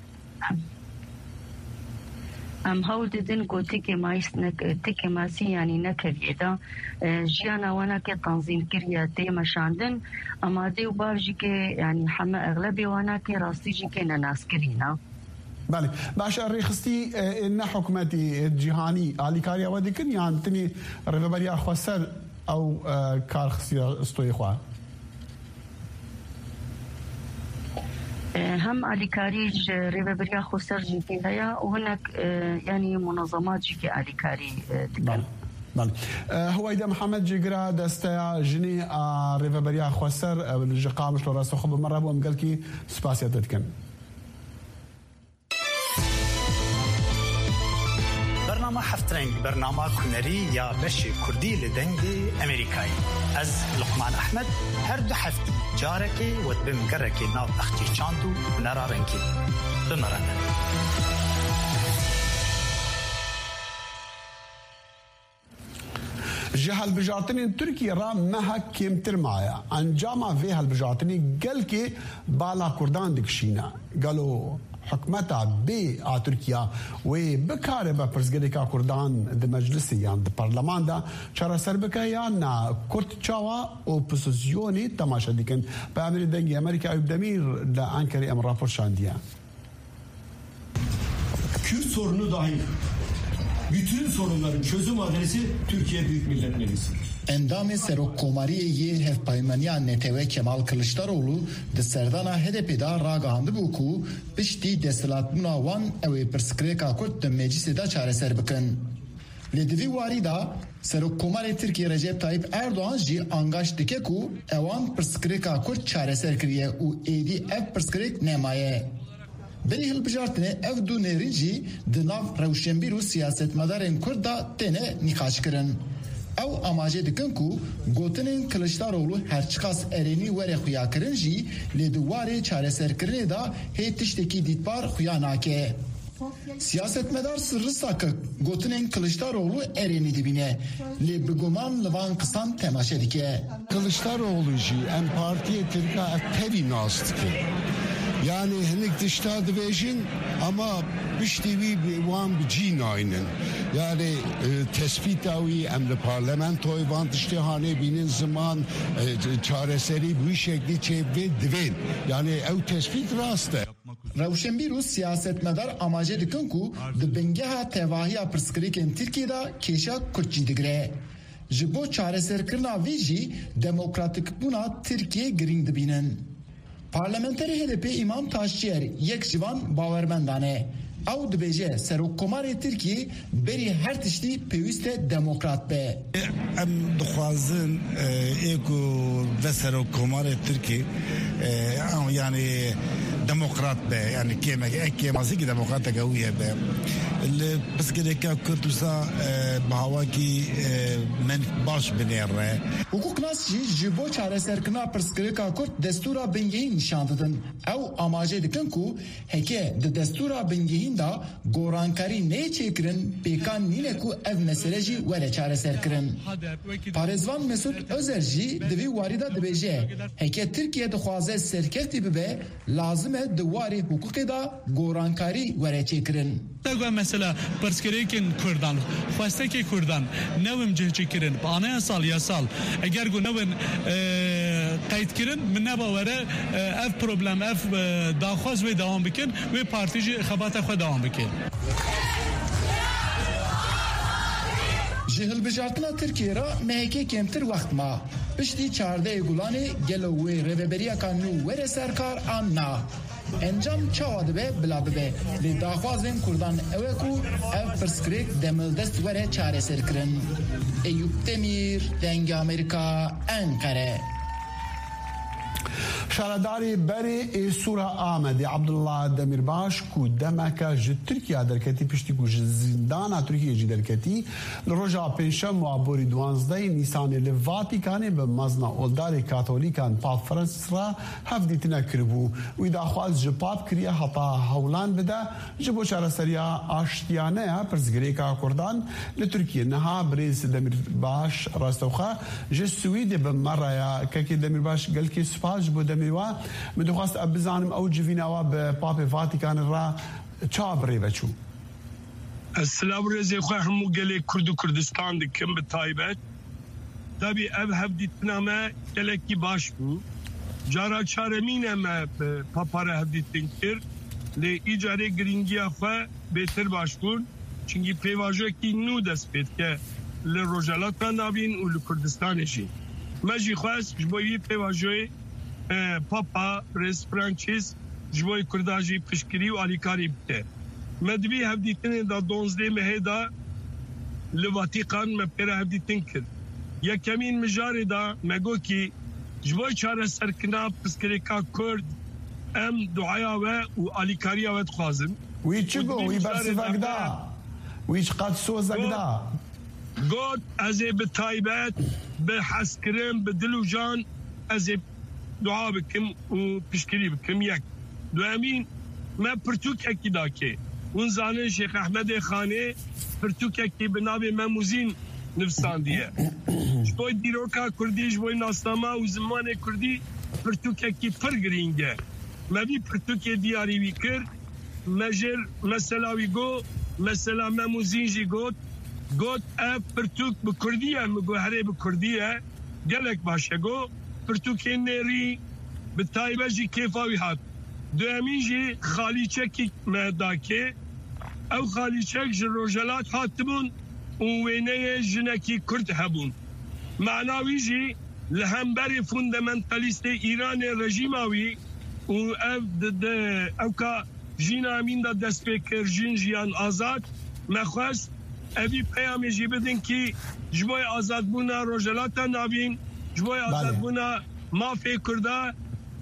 ام هول ددن کو تیکه مایس نک تیکه ماسی یعنی نکویدا جیانا وانا که تنظیم کریه تی مشاندن اما دی بارجی که یعنی همه اغلبی وانا که راستی جی که نناس کرینا بله باشه ريخستي ان حكومتي الجهاني علي كاريا ودكن يعني تني ربابريا خسر او كارخسي استويخوا هم عليكاري ريبابريا خسر جيكي هيا وهناك يعني منظمات جيكي عليكاري تكلم بله هو اذا محمد جيجرا دستا جني ريبابريا خسر الجقامش لو راسو خب مره بو مقلكي سباسيا تتكن برنامه حفترنگ برنامه کنری یا بشی کردی لدنگی امریکایی از لقمان احمد هر دو هفته جارکی و بمگرکی ناو اختی چاندو نرارنکی بمرانه جهل بجاتني تركيا را مهك كم ترمايا انجام في هالبجاتني قال كي بالا كردان دكشينا قالوا حكمتها ب تركيا وبكاره بپرسګریکا کردان د مجلس یا د پارلمان دا چر سربکا یا نا کورت چاوا اپوزیسیونی تماشا دیکن به امر دنګ امریکا ایوب دمیر د انکری امر راپور شاندیا Kürt sorunu dahil bütün sorunların çözüm adresi Türkiye Büyük Millet Meclisi. Endamê serokkomariyê hevpaymaniya Netewê Kemal Kılıçdaroğlu di serdana H D P'da ragihandibû ku piştî desthilatbûna wan ew ê pirsgirêka Kurd di meclisê de çareser bikin. Lê di vî warî da Serokkomarê Tirkiye Recep Tayyip Erdoğan jî angaş dike ku ewan pirsgirêka Kurd çareser kiriye û êdî ev pirsgirêk nemaye. Berî hilbijartinê ev du nêrîn jî di nav rewşenbîr û siyasetmedarên Kurd da têne nîqaş kirin. Ew amacê dikin ku gotinên Kılıçdaroğlu herçiqas erênî were xuya kirin jî lê di warê çareserkirinê da hê tiştekî dîtbar xuya nake. Siyasetmedar sırrı sakı gotinên Kılıçdaroğlu erênî dibîne lê bi guman li van qisan temaşe dike. Kılıçdaroğlu jî em partiye Tirkiye ev tevî nas dike. Yani hinek dişta dibêjin ama piştî wî wan bi cî nayînin. Yani e, tespîta wî em li parlamentoyê van tiştê hanê bînin ziman e, çareserî bu şeklî çêvê divên. Yani ew tespît rast e. Rewşenbîr û siyasetmedar amacê dikin ku di bingeha tevahiya pirsgirêkên Tirkiyeyê kêşa Kurdcî digire. Ji bo çareserkirina vî jî demokratîkbûna Tirkiye girîng dibînin. Parlamenterê H D P İmam Taşçıyer yek jivan bawermendane. Ew dibêje Serokkomarê Tirkiye berî her tiştî pêwîst e demokrat be. Em dixwazin ê ku ve Serokkomarê Tirkiye yani demokrat be yani kêmek ek kêmazî demokratek ew ye be. Li pirsgirêka Kurd wisa bi hawakî min baş binêre. Hukuknas jî ji bo çareserkirina pirsgirêka Kurd destûra bingehîn nîşan didin. Ew amacê dikin ku heke di destûra bingehîn da gorankarî nê çêkirin pêkan nîne ku ev mesele jî were çareserkirin. Parêzvan Mesut Özer jî di vî warî da dibêje heke Tirkiye dixwaze serkeftî bibe lazim e دبه دواری حقوق دا گورانکاری ورچه کرن تگو مثلا پرسکریکن کردان خواسته که کردان نوم جهچی کرن بانه سال یا سال اگر گو نون قید کرن من نباوره اف پروبلم اف داخواز و دوام بکن و پارتیجی خبات خود دوام بکن جهل بجارتنا ترکیه را مهکه کمتر وقت ما پشتی چارده گلانه گلوی ریوبریا کانو ور سرکار آن نا انجام چاواده به بلا به لی داخوازن کردان اوکو او پرسکریک دمل دست وره چاره سر کرن ایوب تمیر دنگ امریکا انقره شارداری بری سورا آمدی عبدالله دمیرباش کو دمکا جد ترکیه درکتی پشتی کو زندان ترکیه جی درکتی لروجا پنشم و بوری دوانزده نیسان لواتیکانی به مزنا اولدار کاتولیکان پاپ فرانسیس را هفدیتنا کربو و ایدا خواست جپاب کریه حتا هولان بده جبو چاره سریا آشتیانه پرزگریکا کردان لترکیه نها بریز دمیرباش راستوخه جه سوید به مرایا که دمیرباش گل که سپاش بود میوا من دخواست بزانم او جویناوا به پاپ فاتیکان را چابری بچو السلام رزي خو همو گله کرد و کردستان دکم به تایبت تابی او هفدیتنا ما گله کی باش بو جارا چارمین ما پاپاره هفدیتن کر لی ایجاره گرینگی خو بهتر باش بون چونگی پیواجه کی نو دست بید که لی روجالات نابین و لی کردستانشی مجی خواست جبوی پیواجه پاپا رئیس فرانسیس جوی کرداجی پشکری و آلیکاری بته مدوی هفدیتن دا دونزده مهدا لواتیقان مپیره هفدیتن کرد یا کمین مجاری دا مگو کی جوی چاره سرکنا پشکری کا کرد ام دعایا و و آلیکاری و دخوازم وی چگو وی برسفک دا وی چقد سوزک دا گود از به تایبت به حسکرم به دل و جان از دعا بكم وبشكري بكم يك دوامين ما برتوك اكي داكي ونزانن شيخ احمد خاني برتوك اكي بنابي ماموزين نفسان ديه شبوي ديروكا كردي شبوي ناسناما وزمان كردي برتوك اكي فرقرينجه ما بي برتوك دياري ويكر مجر مثلا ويقو مثلا ماموزين جي قوت قوت اف برتوك بكردية مقو هري بكردية قالك باشا قو پرتوکه نری به تایبه جی کیفاوی هات دوامین جی خالیچکی مهداکه او خالیچک جی روجلات هاتبون و وینه جنکی کرد هبون معناوی جی لهمبری فوندامنتالیست ایران رژیماوی و او او که جین امین دا دست بکر جین جیان آزاد مخواست اوی پیامی جی بدن که جبای آزاد بونا روجلات نابین جوی آزاد بونا مافی کرده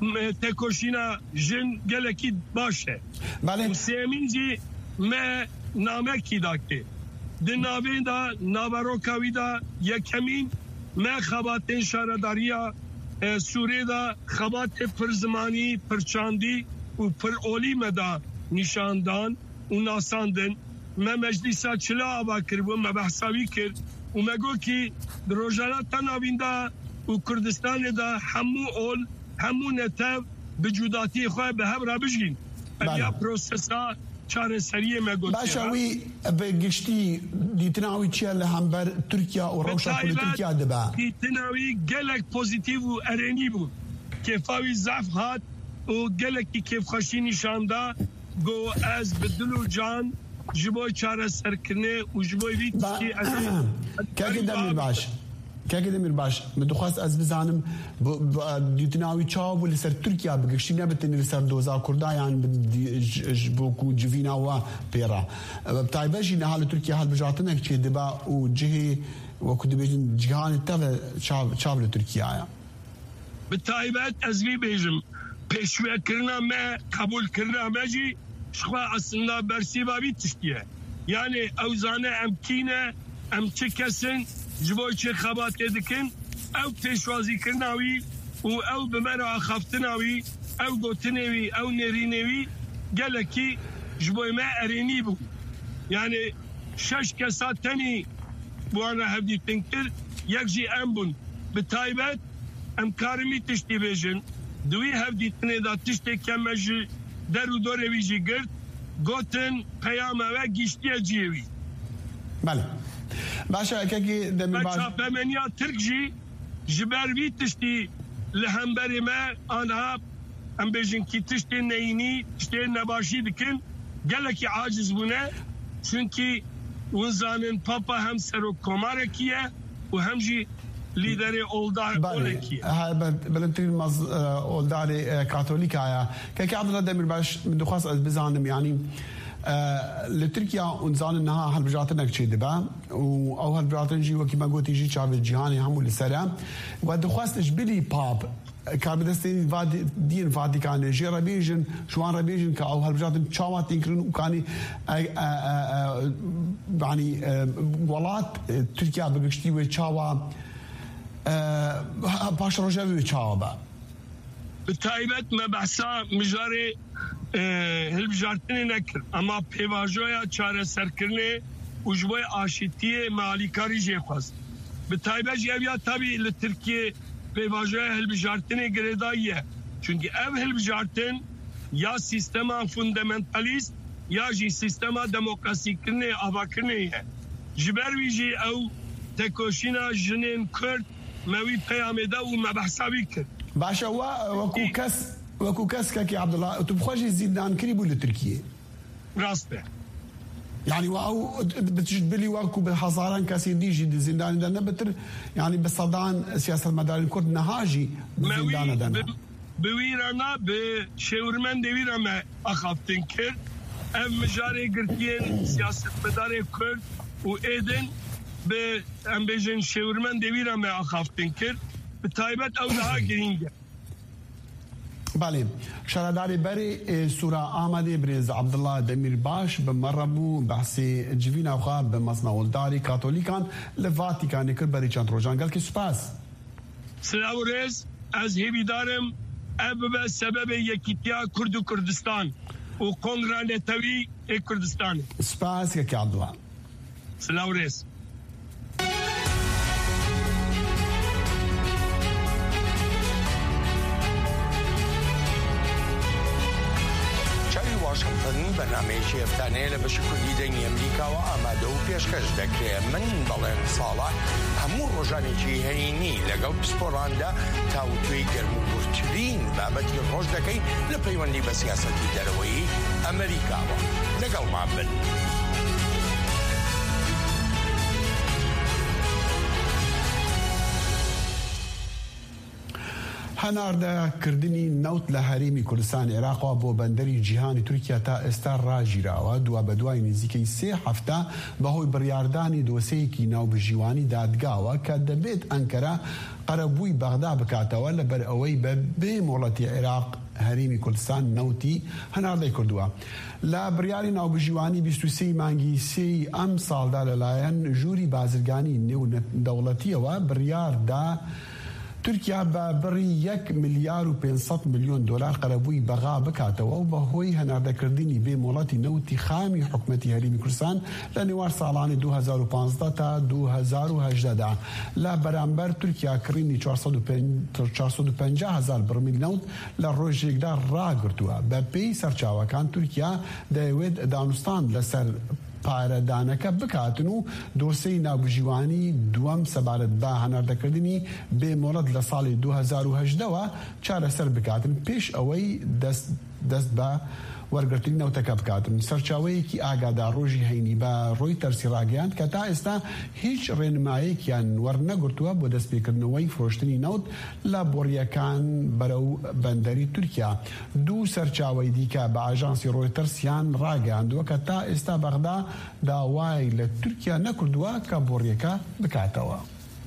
تکوشینا جن گلکی باشه بله سیمین جی ما نامه کی داکه د ناوین دا ناوروکاوی دا یکمین ما خباتن شارداریا سوره دا خبات پر زمانی پر چاندی و پر اولی مدا نشاندان و ناساندن ما مجلسا چلا آبا کرد و ما بحثاوی کرد و ما گو که روجانا تناوین دا و کردستان دا همو اول همو نتاو بجوداتی خواه به هم را بشگین یا پروسسا چاره سریه مگوتی باشاوی به گشتی دیتناوی چیه لحنبر ترکیه و روشا کلی ترکیه دبا دیتناوی گلک پوزیتیو و ارینی بود کفاوی ضعف هات و گلکی کف خشی نشانده گو از بدلو جان جبوی چاره سرکنه و جبوی ویتی که از که دمی باش که دمیر باش مدخواست از بزنم دیتناوی چاو ولی سر ترکیه بگشتی نبتنی سر دوزا کردایان بوکو جوینا و پیرا بتایبه جی نحال ترکیه حال بجاتنه که دبا و جهی وکو دبیجن جهان تاو چاو لترکیه آیا بتایبه از وی بیجم پیشوه کرنا ما قبول کرنا ما جی شخوا اصلا برسی بابی تشتیه یعنی اوزانه امکینه ام چه کسن جبوی چه خبات دکن او پیشوازی کرناوی و او بمرا خفتناوی او گوتنوی او نرینوی گلکی جبوی ما ارینی بو یعنی شش کسات تنی بوانا هفدی تنکر یک جی ام بون بتایبت ام کارمی تشتی بیجن دوی هفدی تنی دا تشتی کمج در و دور ویجی گرد گوتن پیامه و گیشتی جیوی بله باشا اكاكي دمي باش بمنيا تركجي جبر في تشتي لهمبري ما انا ام بيجن كي تشتي نيني تشتي نباشي دكن قالك عاجز بنا çünkü ونزانن بابا هم سرو كوماركيه وهمجي ليدري اولدار اولكيه هاي بلنترين مز اولداري كاثوليكايا كاكي عبد الله دمي باش بدو خاص بزانم يعني لتركيا ونزان انها هالبجاتنا كشي دبا او هالبجاتن جي وكما قلت يجي شعب الجهاني هم للسلام ودخواست جبلي باب كابدستين فادي دين فاتيكان جي ربيجن شوان ربيجن كاو هالبجاتن تشاوات ينكرن وكاني يعني ولات تركيا بقشتي وتشاوا باش رجاوي تشاوا بالتايبت ما بحسا مجاري هلبجارتنی نکر اما پیواجویا چاره سرکرنه و جوی آشتیه مالیکاری جه خواست به تایبه جیویا تابی لترکیه پیواجویا هلبجارتنی گرداییه چونکه او هلبجارتن یا سیستما فوندامنتالیست یا جی سیستما دموکراسی کرنه آوا کرنه جبر ویجی او تکوشینا جنین کرد موی پیامده و مبحثاوی کرد باشا وكو كاس وكو كاس كاكي عبد الله تبخوجي زيدان كريبو لتركيا راسته يعني واو بتجد بلي واكو بالحصاران كاسي ديجي زندان دنا بتر يعني بالصدان سياسه المدار الكرد نهاجي زندان دنا بويرانا بشاورمن دويرا ما اخافتن كرد ام مجاري قرتين سياسه مدار الكرد وايدن ب ام بيجن شاورمن دويرا ما اخافتن كرد بتايبت او لها جرينجا بله شرداري بري سورة آمدي بريز عبد الله دمير باش بمربو بحثي جيفينا وخا بمصنع ولداري كاثوليكان لفاتيكان كل بري چند روجان قال كي سپاس سلام ريز از هيبي دارم اب سبب يكيتيا كرد وكردستان وكونغرا نتوي كردستان سپاس كي عبد الله سلام ريز واشنطن برنامهی هفتانه لبشی کردی دنگی امریکا و آماده و پیشکش دکره من بلند صالح همون روزانێکی هەینی لەگەڵ پسپۆڕاندا تاوتوێی گەرموگورترین بابەتی ڕۆژ دەکەی لە پەیوەندی بە سیاسەتی دەرەوەی ئەمریکاوە لەگەڵمان بن. هەناردە کردنی نەوت لە هەرێمی کوردستان عێراقەوە بۆ بەندەری جیهانی تورکیا تا ئێستا ڕاگیراوە دوا بە دوای نزیکەی سێ هەفتە بەهۆی بڕیاردانی دۆسەیەکی ناوبژیوانی دادگاوە کە دەبێت ئەنکەرە قەرەبووی بەغدا بکاتەوە لەبەر ئەوەی بە بێ مۆڵەتی عێراق هەرێمی کوردستان نەوتی هەناردەی کردووە لە بڕیاری ناوبژیوانی بیست و سێ مانگی سێی ئەم ساڵدا لەلایەن ژووری بازرگانی نێودەوڵەتیەوە بڕیاردا تورکیا بە بڕی یەک ملیار و پێنسەد ملیۆن دۆلار قەرەبووی بەغا بکاتەوە و بەهۆی هەناردەکردنی بێ مۆڵەتی نەوتی خامی حکومەتی هەرێمی کوردستان لە نێوان ساڵانی دو هەزار و پانزدە تا دو هەزار و هەژدەدا لە بەرامبەر تورکیا کڕینی چوارسەد و پەنجا هەزار بڕمیل نەوت لە ڕۆژێکدا ڕاگرتووە بە پێی سەرچاوەکان تورکیا دەیەوێت دانوستان لەسەر پارەدانەکە بکاتن و دۆسەی ناوبژیوانی دووەم سەبارەت بە هەناردەکردنی بێ مۆڵەت لە ساڵی دو هەزار و هەژدەوە چارەسەر بکاتن پێش ئەوەی دەست بە وەرگرتنی نەوتەکە بکاتن. سەرچاوەیەکی ئاگادار ڕۆژی هەینی بە ڕۆی تەرسی ڕاگەیاند کە تا ئێستا هیچ ڕێنمایەکیان وەرنەگرتووە بۆ دەستپێکردنەوەی فرۆشتنی نەوت لە بۆڕیەکان بەرەو بەندەری تورکیا. دوو سەرچاوەی دیکە بە ئاژانسی ڕۆی تەرسیان ڕاگەاندووە کە تا ئێستا بەغدا داوای لە تورکیا نەکردووە کە بۆڕیەکە بکاتەوە.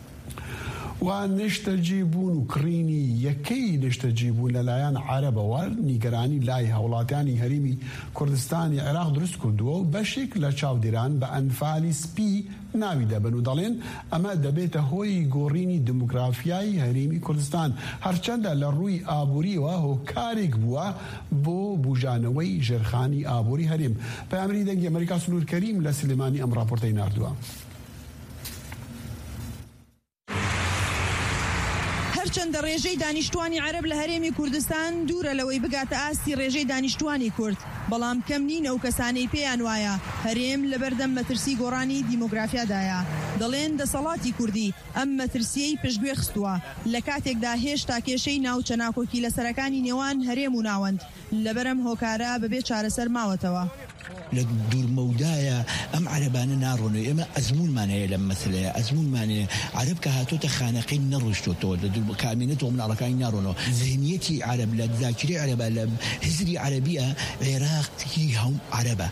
و نیشتەجێبوون و کڕینی یەکەی نیشتەجێبوون لەلایەن عەرەبەوە نیگەرانی لای هەوڵاتیانی هەرێمی کوردستانی عێراق دروست کردووە و بەشێک لە چاودێران بە ئەنفالی سپی ناوی دەبن و دەڵێن ئەمە دەبێتە هۆی گۆڕینی دموگرافیای هەرێمی کوردستان هەرچەندە لە ڕووی ئابووریەوە هۆکارێک بووە بۆ بوژانەوەی ژێرخانی ئابووری هەرێم. پەیامەری دەنگی ئەمریکا سنوور کەریم لە سلێمانی ئەم ڕاپۆرتەی ناردووە. هەڵبژاردن دە ڕێژەی دانیشتوانی عەرەب لە هەرێمی کوردستان دوورە لەوەی بگاتە ئاستی ڕێژەی دانیشتوانی کورد، بەڵام کەم نین ئەو کەسانەی پێیان وایە هەرێم لەبەردەم مەترسی گۆڕانی دیمۆگرافیادایە. دەڵێن دەسەڵاتی کوردی ئەم مەترسیەی پشتگوێ خستووە لە کاتێکدا هێشتا کێشەی ناوچە ناکۆکی لە سەرەکانی نێوان هەرێم و ناوەند لەبەرەم هۆکارە بەبێ چارەسەر ماوەتەوە. لە دوورمەودایە ئەم عەرەبانە ناڕۆنە، ئێمە ئەزمونمانەیە لەم مەسەلەیە، ئەزمونمانەیە عەرەب کە هاتۆتە خانەقەی نەڕۆشتۆتەوە لە دوور کامێنێتەوە مناڵەکانی ناڕۆنەوە. ذهنیەتی عەرەب لە ذاکرەی عەرەبە لە حزبی عەرەبیە عێراقی هەم عەرەبە.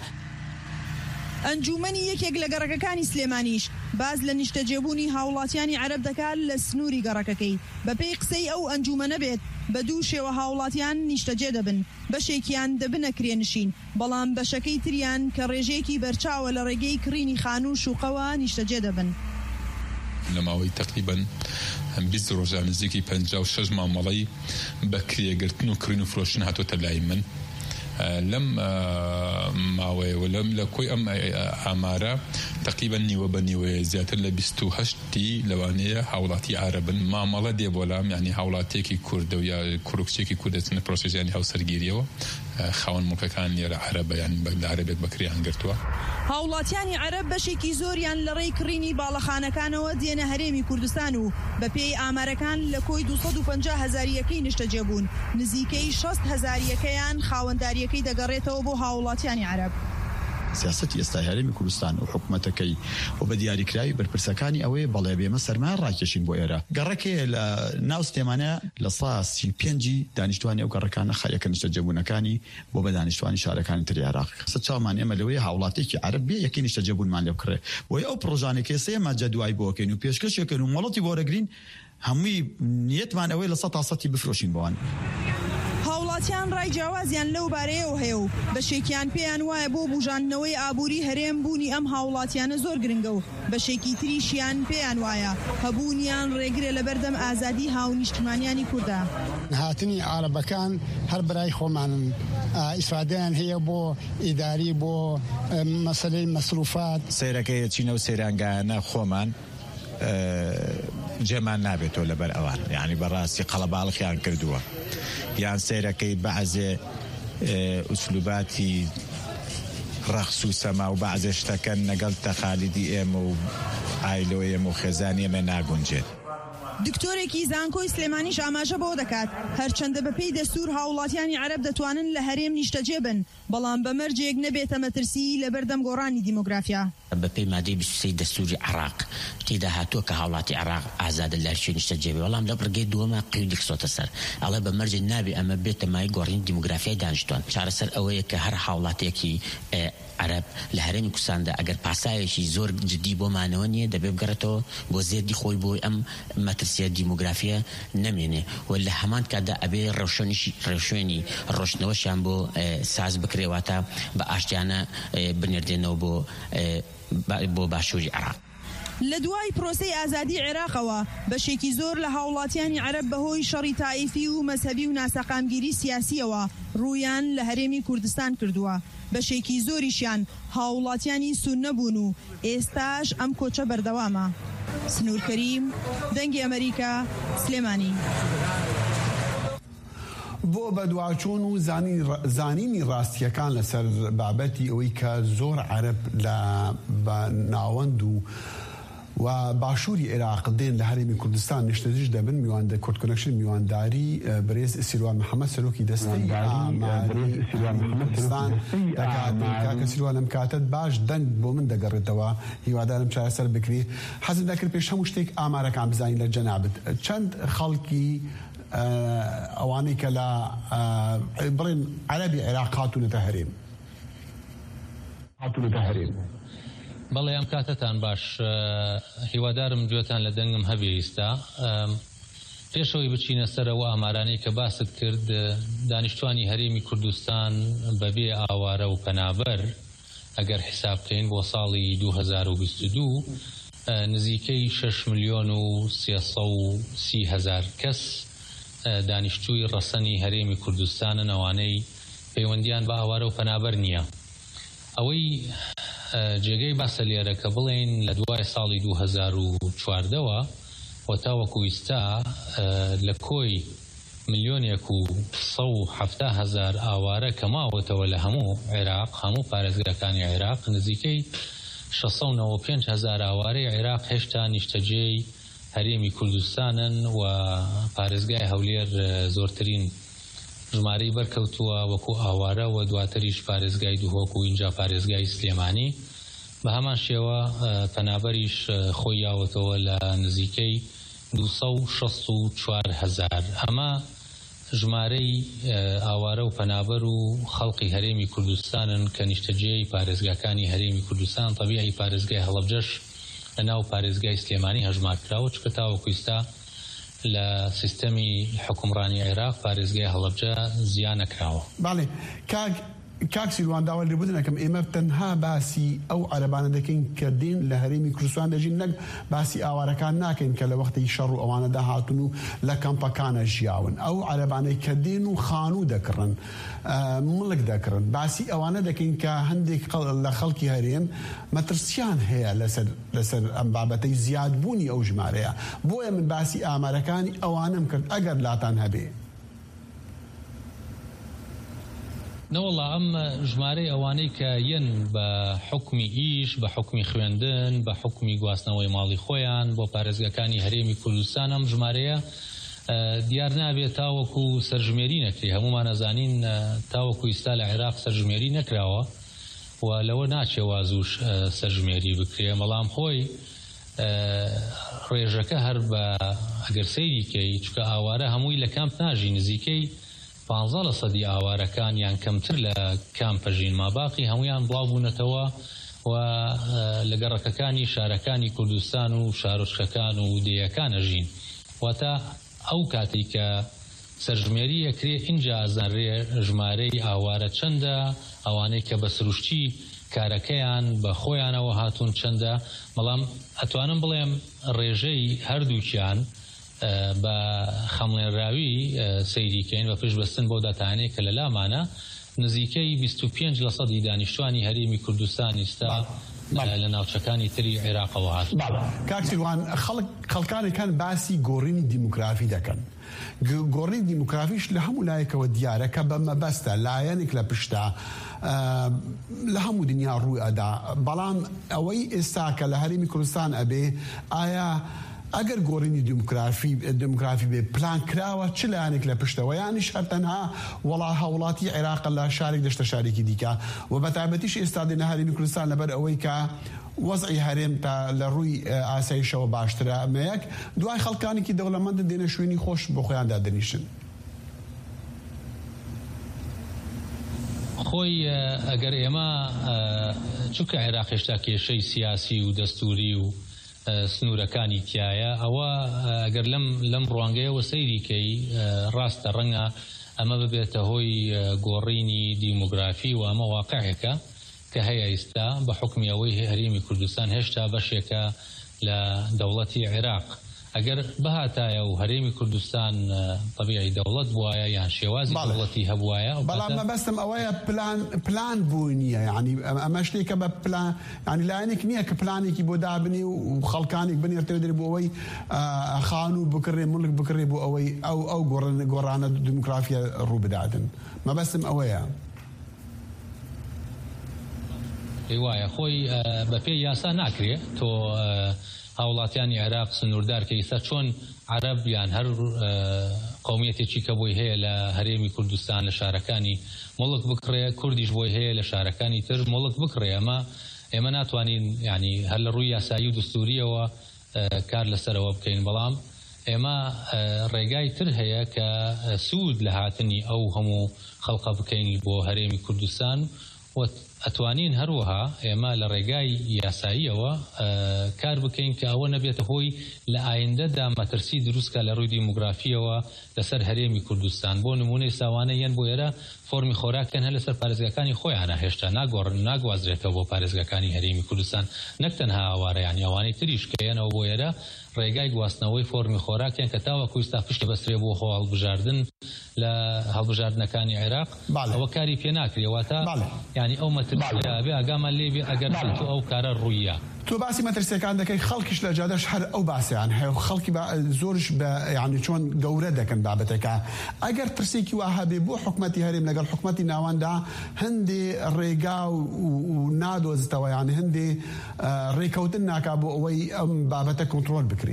ئەنجومەنی یەکێک لە گەڕەکەکانی سلێمانیش باز لە نیشتەجێبوونی هاوڵاتیانی عەرەب دەکات لە سنووری گەڕەکەکەی. بەپێی قسەی ئەو ئەنجومەنە بێت بە دوو شێوە هاوڵاتیان نیشتەجێ دەبن، بەشێکیان دەبنە کرێنشین، بەڵام بەشەکەی تریان کە ڕێژەیەکی بەرچاوە لە ڕێگەی کڕینی خانوو شوقەوە نیشتەجێ دەبن. لە ماوەی تقریبەن بیست ڕۆژان نزیکی پەنجا و شەش مامەڵەی بە کرێگرتن و کڕین و فرۆشتن هاتۆتە لای من. لەم ماوەیەوە لەم لە کۆی ئەم ئامارە تقریبا نیوە بە نیوەیە زیاتر لە بیست و هەشتی لەوانەیە هاوڵاتی عەرەبن. مامەڵە دێ بۆلام یعنی هاوڵاتێکی کوردە و یا کوڕکچێکی کوردەچنە پرۆسێژیانی هاوسەرگیریەوە خاوەن مڵکەکان لێرە عەرەبە یان لە عەرەبێک بەکریان گرتووە. هاوڵاتیانی عەرەب بەشێکی زۆریان لە ڕێی کڕینی باڵەخانەکانەوە دێنە هەرێمی کوردستان و بەپێی ئامارەکان لە کۆی دووسەد و پەنجا هەزاریەکەی نیشتەجێ بوون، نزیکەی شەست هەزاریەکەیان خاوەنداریەکەی دەگەڕێتەوە بۆ هاوڵاتیانی عەرەب. سیاسەتی ئێستای هەرێمی کوردستان و حکوومەتەکەی و بە دیاریکراوی بەرپرسەکانی ئەوەیە بەڵێ بێمە سەرمان ڕاکێشین بۆ ئێرە. گەڕەکەیە لە ناو سلێمانە لە سەد سی و پێنجی دانیشتوانی ئەو گەڕەکانە خەریەکە نیشتەجێبوونەکانی بۆ بە دانیشتوانی شارەکانی تری عێراق. سەد چاومان ئێمە لەوەیە هاوڵاتێکی عەرەب بێ یەکەی نیشتەجێبوونمان لێ بکڕێ. بۆیە ئەو پرۆژانێکی ئێستا جەدوای بۆکەین و پێشکەشێکن و مۆڵەتی بۆ وەرەگرین، هەمووی نیەتمان ئەوەی لە سەد تا سەدی بفرۆشین بۆوان. هاوڵاتیان ڕای جیاوازیان لەو بارەیەوە هەیە و بەشێکیان پێیان وایە بۆ بوژاندنەوەی ئابووری هەرێم بوونی ئەم هاوڵاتیانە زۆر گرنگە و بەشێکی تریشیان پێیان وایە هەبوونیان ڕێگرێ لە بەردەم ئازادی هاونیشتمانیانی کوردە. هاتنی عەرەبەکان هەر برای خۆمانن، ئیسفادەیان هەیە بۆ ئیداری، بۆ مەسەلەی مەسروفات. سەیرەکەی چینە و سەیرانگایانە خۆمان جێمان نابێتەوە لەبەر ئەوان، یعنی بەڕاستی قەڵەباڵخیان کردووە، یان سەیرەکەی بەعزێ ئوسلوباتی ڕەخس و سەما و بەعزێ شتەکەن لەگەڵ تەخالیدی ئێمە و ئایلۆ ئێمە و خێزانی ئێمە ناگونجێت. دکتۆرێکی زانکۆی سلێمانیش ئاماژە بۆ دەکات هەرچەندە بەپێی دەستور هاوڵاتیانی عەرەب دەتوانن لە هەرێم نیشتەجێ بن، بەڵام بەمەرجێک نەبێتە مەترسی لە بەردەم گۆڕانی دیمۆگرافیا. بەپێی مادەی بیست و سێی دەستوری عێراق تێدا هاتووە کە هاوڵاتی عێراق ئازادە لە هەرچی نیشتەجێ بێ، بەڵام لە ڕگەی دووەمە قیودی خستۆتە سەر، ئەڵێ بەمەرجێک نابێ ئەمە بێتە مای گۆڕینی دیمۆگرافیای دانیشتوان. چارەسەر ئەوەیە کە هەر هاوڵاتێکی عەرەب لە هەرێمی کوردستاندا ئەگەر پاسایەکی زۆر جدی بۆمانەوە نییە دەبێ بگەڕێتەوە بۆ زێردی خۆی بۆی ئەم مەترسیە دیمۆگرافیە نەمێنێ و لە هەمان کاتدا ئەبێ ڕێوشێنی ڕۆشتنەوەشیان بۆ ساز بکرێواتە بە ئاشتیانە بنێردێنەوە بۆ بۆ باشووری عێراق. لە دوای پرۆسەی ئازادی عێراقەوە بەشێکی زۆر لە هاوڵاتیانی عەرەب بەهۆی شەڕی تائیفی و مەسەبی و ناسەقامگیری سیاسیەوە ڕوویان لە هەرێمی کوردستان کردووە، بەشێکی زۆریشیان هاوڵاتیانی سوننە بوون و ئێستاش ئەم کۆچە بەردەوامە. سنوور کەریم، دەنگی ئەمریکا، سلێمانی. بۆ بەدواچوون و زانینی ڕاستیەکان لەسەر بابەتی ئەوەی کە زۆر عەرەب لە ناوەند و و باشووری عێراق دێن لە هەرێمی کوردستان نیشتەجێ دەبن، میوان کورد کۆنەکشن میوانداری بەرێز سیروان محەممەد سەرۆکی دەستەی ئاماری کوردستان دەکات. کاکە سیروان لەم کاتت باش دەنگ بۆ من دەگەڕێتەوە، هیوادارم چارەسەر بکرێ. حەزم دەکرد پێش هەموو شتێک ئامارەکان بزانین لە جەنابەت چەند خەڵکی ئەوانەی کە لە بڵێن عەرەبی عێراق هاتوونەتە هەرێم هاتوونەتە هەرێم. بەڵێ ئەم کاتتان باش، هیوادارم گوێتان لە دەنگم هەبێ ئێستا. پێشەوەی بچینە سەرەوە ئامارانەی کە باست کرد، دانیشتوانی هەرێمی کوردستان بەبێ ئاوارە و پەنابەر ئەگەر حساب بکەین بۆ ساڵی دوو هەزار و بیست و دوو نزیکەی شەش ملیۆن و سێسەد و سی هەزار کەس دانیشتووی ڕەسەنی هەرێمی کوردستانە ئەوانەی پەیوەندیان بە ئاوارە و پەنابەر نییە. ئەوەی جێگەی باسە لێرە کە بڵێن لە دوای ساڵی دوو هەزار و چواردەوە و تاوەکو ئیستا لە کۆی ملیۆنێک و سە و حەفتا هەزار ئاوارە کە ماوەتەوە لە هەموو عێراق هەموو پارێزگاکانی عێراق نزیکەی شەسە و نەوە پێنج هەزار ئاوارەی عێراق هێشتا نیشتەجێی هەرێمی کوردستانن و پارێزگای هەولێر زۆرترین ژمارەی بەرکەوتووە وەکو ئاوارە و دواتریش پارێزگای دووهۆک و اینجا پارێزگای سلێمانی بە هەمان شێوە پەنابەریش خۆی یاوەتەوە لە نزیکەی دووسە و شەست و چوار هەزار. ئەمە ژمارەی ئاوارە و پەنابەر و خەڵقی هەرێمی کوردستانن کە نیشتەجێی پارێزگاکانی هەرێمی کوردستان تەبیعی پارێزگای هەڵەبجەش لە ناو پارێزگای سلێمانی هەژمار کراوە چکە تاوەکو ئێستا لە سیستەمی حکومڕانی عێراق پارێزگای هەڵەبجە زیان نەکراوە. باڵێ کاک کاک سیروان داوا لێبوردنەکەم ئێمە تەنها باسی ئەو عەرەبانە دەکەین کە دێن لە هەرێمی کوردستان دەژین نەک باسی ئاوارەکان ناکەین کە لە وەختی شەڕ و ئەوانەدا هاتون و لە کەمپەکانە ژیاون ئەو عەرەبانەی کە دێن و خانوو دەکڕن مڵک دەکڕن باسی ئەوانە دەکەین کە هەندێک لە خەڵکی هەرێم مەترسیان هەیە لەسەر لەسەر ئەم بابەتەی زیادبوونی ئەو ژمارەیە بۆیە من باسی ئامارەکانی ئەوانم کرد ئەگەر لاتان هەبێ. نەوەڵا ئەم ژمارەی ئەوانەی کە یەن بە حکمی ئیش بە حکمی خوێندن بە حکمی گواستنەوەی ماڵی خۆیان بۆ پارێزگەکانی هەرێمی کوردستان ئەم ژمارەیە دیار نابێت تاوەکو سەرژمێری نەکرێ هەمومان ئەزانین تاوەکو ئیستا لە عێراق سەرژمێری نەکراوە و لەوە ناچێ وازوش سەرژمێری بکرێ بەڵام خۆی ڕێژەکە هەر بە ئەگەر سەیریکەی چکە ئاوارە هەمووی لە کامپ ناژی نزیکەی پانزە لە سەدی ئاوارەکان یان کەمتر لە کامپەژین ماباقی هەمویان بڵاو بوونەتەوە و لە گەڕەکەکانی شارەکانی کوردستان و شارۆچکەکان و دێیەکانە ژین واتە ئەو کاتی کە سەرژمێری ئەکرێ اینجا ئازانرێ ژمارەی ئاوارە چەندە ئەوانەی کە بە سروشتی کارەکەیان بە خۆیانەوە هاتوون چەندە بەڵام ئەتوانم بڵێم ڕێژەی هەردووکیان بە خەمڵێنراوی سەیریکەین بە پشتبەستن بۆ دەتانەیە کە لە لامانە نزیکەی بیست و پێنج لە سەدی دانیشتوانی هەرێمی کوردستان ئێستا لە ناوچەکانی تری عێراقەوە هات. کاک سیروان خەڵکانێکان باسی گۆڕینی دیموگرافی دەکەن گۆڕینی دیموگرافیش لە هەموو لایەکەوە دیارە کە بە مەبەستە لایەنێک لە پشتا لە هەموو دنیا ڕووی ئەدا بەڵام ئەوەی ئێستا کە لە هەرێمی کوردستان ئەبێ ئایا ئەگەر گۆڕینی دیموگرافی دیموگرافی بێ پلان کراوە چ لایەنێک لە پشتەوە یانیش هەر تەنها وڵا هەوڵاتی عێراق لە شارێک دەشتە شارێکی دیکە و بەتایبەتیش ئێستا دێنە هەرێمی کوردستان لەبەر ئەوەی کە وەزعی هەرێم تا لە ڕووی ئاسایشەوە باشترە ئەمەیەک دوای خەڵکانێکی دەوڵەمەندن دێنە شوێنی خۆش بۆ خۆیاندا دەنیشن. خۆی ئەگەر ئێمە چونکە عێراق هێشتا کێشەی سیاسی و دەستوری و سنوورەکانی تایە ئەوە ئەگەر لەم لەم ڕوانگەیەوە سەیریکەی ڕاستە ڕەنگە ئەمە ببێتە هۆی گۆڕینی دیموگرافی و ئەمە واقعەکە کە هەیە ئێستا بە حکمی ئەوەی هەرێمی کوردستان هێشتا بەشێکە لە دەوڵەتی عێراق ئەگەر بەهاتایە و هەرێمی کوردستان طبیعی دەوڵەت بووایە یان شێوازی دەوڵەتی هەبوایە بەڵام مەبەستم ئەوەیە پلان بوو نییە ینی ئەمە شتێکە بە پلان ینی لایەنێک نییە کە پلانێکی بۆ دابنی و خەڵکانێک بنێرتەوە دەری بۆ ئەوەی خانوو بکڕێ مڵک بکڕێ بۆ ئەوەی ئەو ئەو گۆڕانە دیموگرافیە ڕوو بدادن مەبەستم ئەوەیە. وایە خۆی بە پێی یاسا ناکرێ تۆ هاوڵاتیانی عێراق سنووردار کە ئێستا چۆن عەرەب یان هەر قەومیەتێکی کە بۆی هەیە لە هەرێمی کوردستان لە شارەکانی مڵک بکڕێ کوردیش بۆی هەیە لە شارەکانی تر مڵک بکڕێ ئەمە ئێمە ناتوانین ینی هەر لە ڕووی یاسایی و دستوریەوە کار لەسەرەوە بکەین بەڵام ئێمە ڕێگای تر هەیە کە سوود لە هاتنی ئەو هەموو خەڵقە بکەین بۆ هەرێمی کوردستان و ئەتوانین هەروەها ئێمە لە ڕێگای یاساییەوە کار بکەین کە ئەوە نەبێتە هۆی لە ئایندەدا مەترسی دروستکە لە ڕووی دیموگرافیەوە لەسەر هەرێمی کوردستان بۆ نمونەی ساوانە یەن بۆ ئێرە فۆرمی خۆراکەن هەر لەسەر پارێزگاکانی خۆیانە هێشتا ناگۆڕن ناگوازرێتەوە بۆ پارێزگاکانی هەرێمی کوردستان نەک تەنها ئاوارەیان ئەوانەی تریش کەیەنەوە بۆ ئێرە ڕێگای گواستنەوەی فۆرمی خۆراکیان کە تاوەکو ئێستا پشت بەسترێ بۆ خۆ هەڵبژاردن لە هەڵبژاردنەکانی عێراق ئەوە کاری پێ ناکرێواتە ینی ئەو مەترسیە بێ ئاگامان لێ بێ ئەگەر تو ئەو کارە ڕوویە. تو باسی مەترسیەکان دەکەی خەڵکیش لە جادەش هەر ئەو باسییان هەیە و خەڵکی زۆرش بە یعنی چۆن گەورە دەکەن بابەتەکە ئەگەر ترسێکی وا هەبێ بۆ حکومەتی هەرێم لەگەڵ حکومەتی ناواندا هەندێ ڕێگا و نادۆزتەوە یعنی هەندێ ڕێکەوتن ناکا بۆ ئەوەی ئەم بابەتە کۆنتڕۆل بکرێ.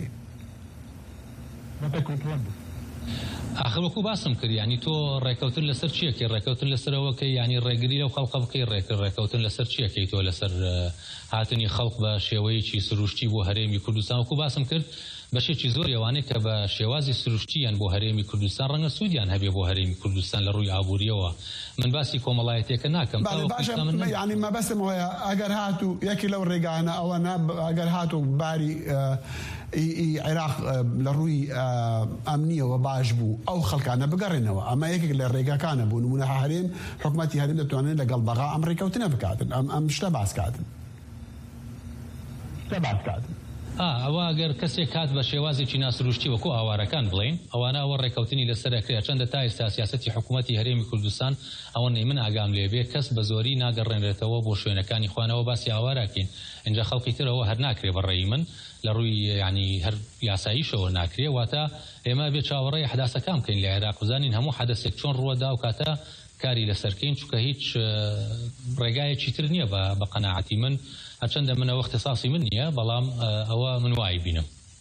آخر وەکو باسم کرد ینی تۆ ڕێکەوتن لەسەر چیەکەی ڕێکەوتن لەسەرەوەکەی ینی ڕێگری لەو خەڵقە بکەی ڕێکەوتن لەسەر چیەکەی تۆ لەسەر هاتنی خەڵق بە شێوەیەکی سروشتی بۆ هەرێمی کوردستان وەکو باسم کرد بەشێکی زۆر ئەوانەیە کە بە شێوازی سروشتیان بۆ هەرێمی کوردستان ڕەنگە سوودیان هەبێ بۆ هەرێمی کوردستان لە ڕووی ئابووریەوە من باسی کۆمەڵایەتێکە ناکەم ینی مەبەستم وەیە ئەگەر هاتوو یەکی لەو ڕێگانە ئەوە ئەگەر هاتوو باری عێراق لە ڕووی ئەمنیەوە باش بوو ئەو خەڵکانە بگەڕێنەوە ئەمە یەکێک لە ڕێگاکانە بوو نمونە هەرێم حکومەتی هەرێم دەتوانێت لەگەڵ بەغا ئەم ڕێکەوتنە بکاتن ئەم شتە باسکاتن شتە باسکاتن ئەوە ئەگەر کەسێک کات بە شێوازێکی ناسروشتی وەکو ئاوارەکان بڵین ئەوانە ئەوە ڕێکەوتنی لەسەرەکرێ چەندە تا ئێستا سیاسەتی حکوومەتی هەرێمی کوردستان ئەوە نەی من ئاگام لێبێ کەس بە زۆری ناگەڕێنرێتەوە بۆ شوێنەکانی خوانەوە باسی ئاواراکەین اینجا خەڵکی ترەوە هەر ناکرێ بەڕێی من لە ڕووی ینی هەر یاساییشەوە ناکرێ واتە ئێمە بێ چاوەڕێی حداسەکان بکەین لە عێراق بزانین هەموو حدەسێک چۆن ڕووەدا و کاتە کاری لەسەرکەین چونکە هیچ ڕێگایەکی تر نییە بە قەناعەتی من هەرچەندە منەوە اختصاصی من نییە بەڵام ئەوە من وای بینم.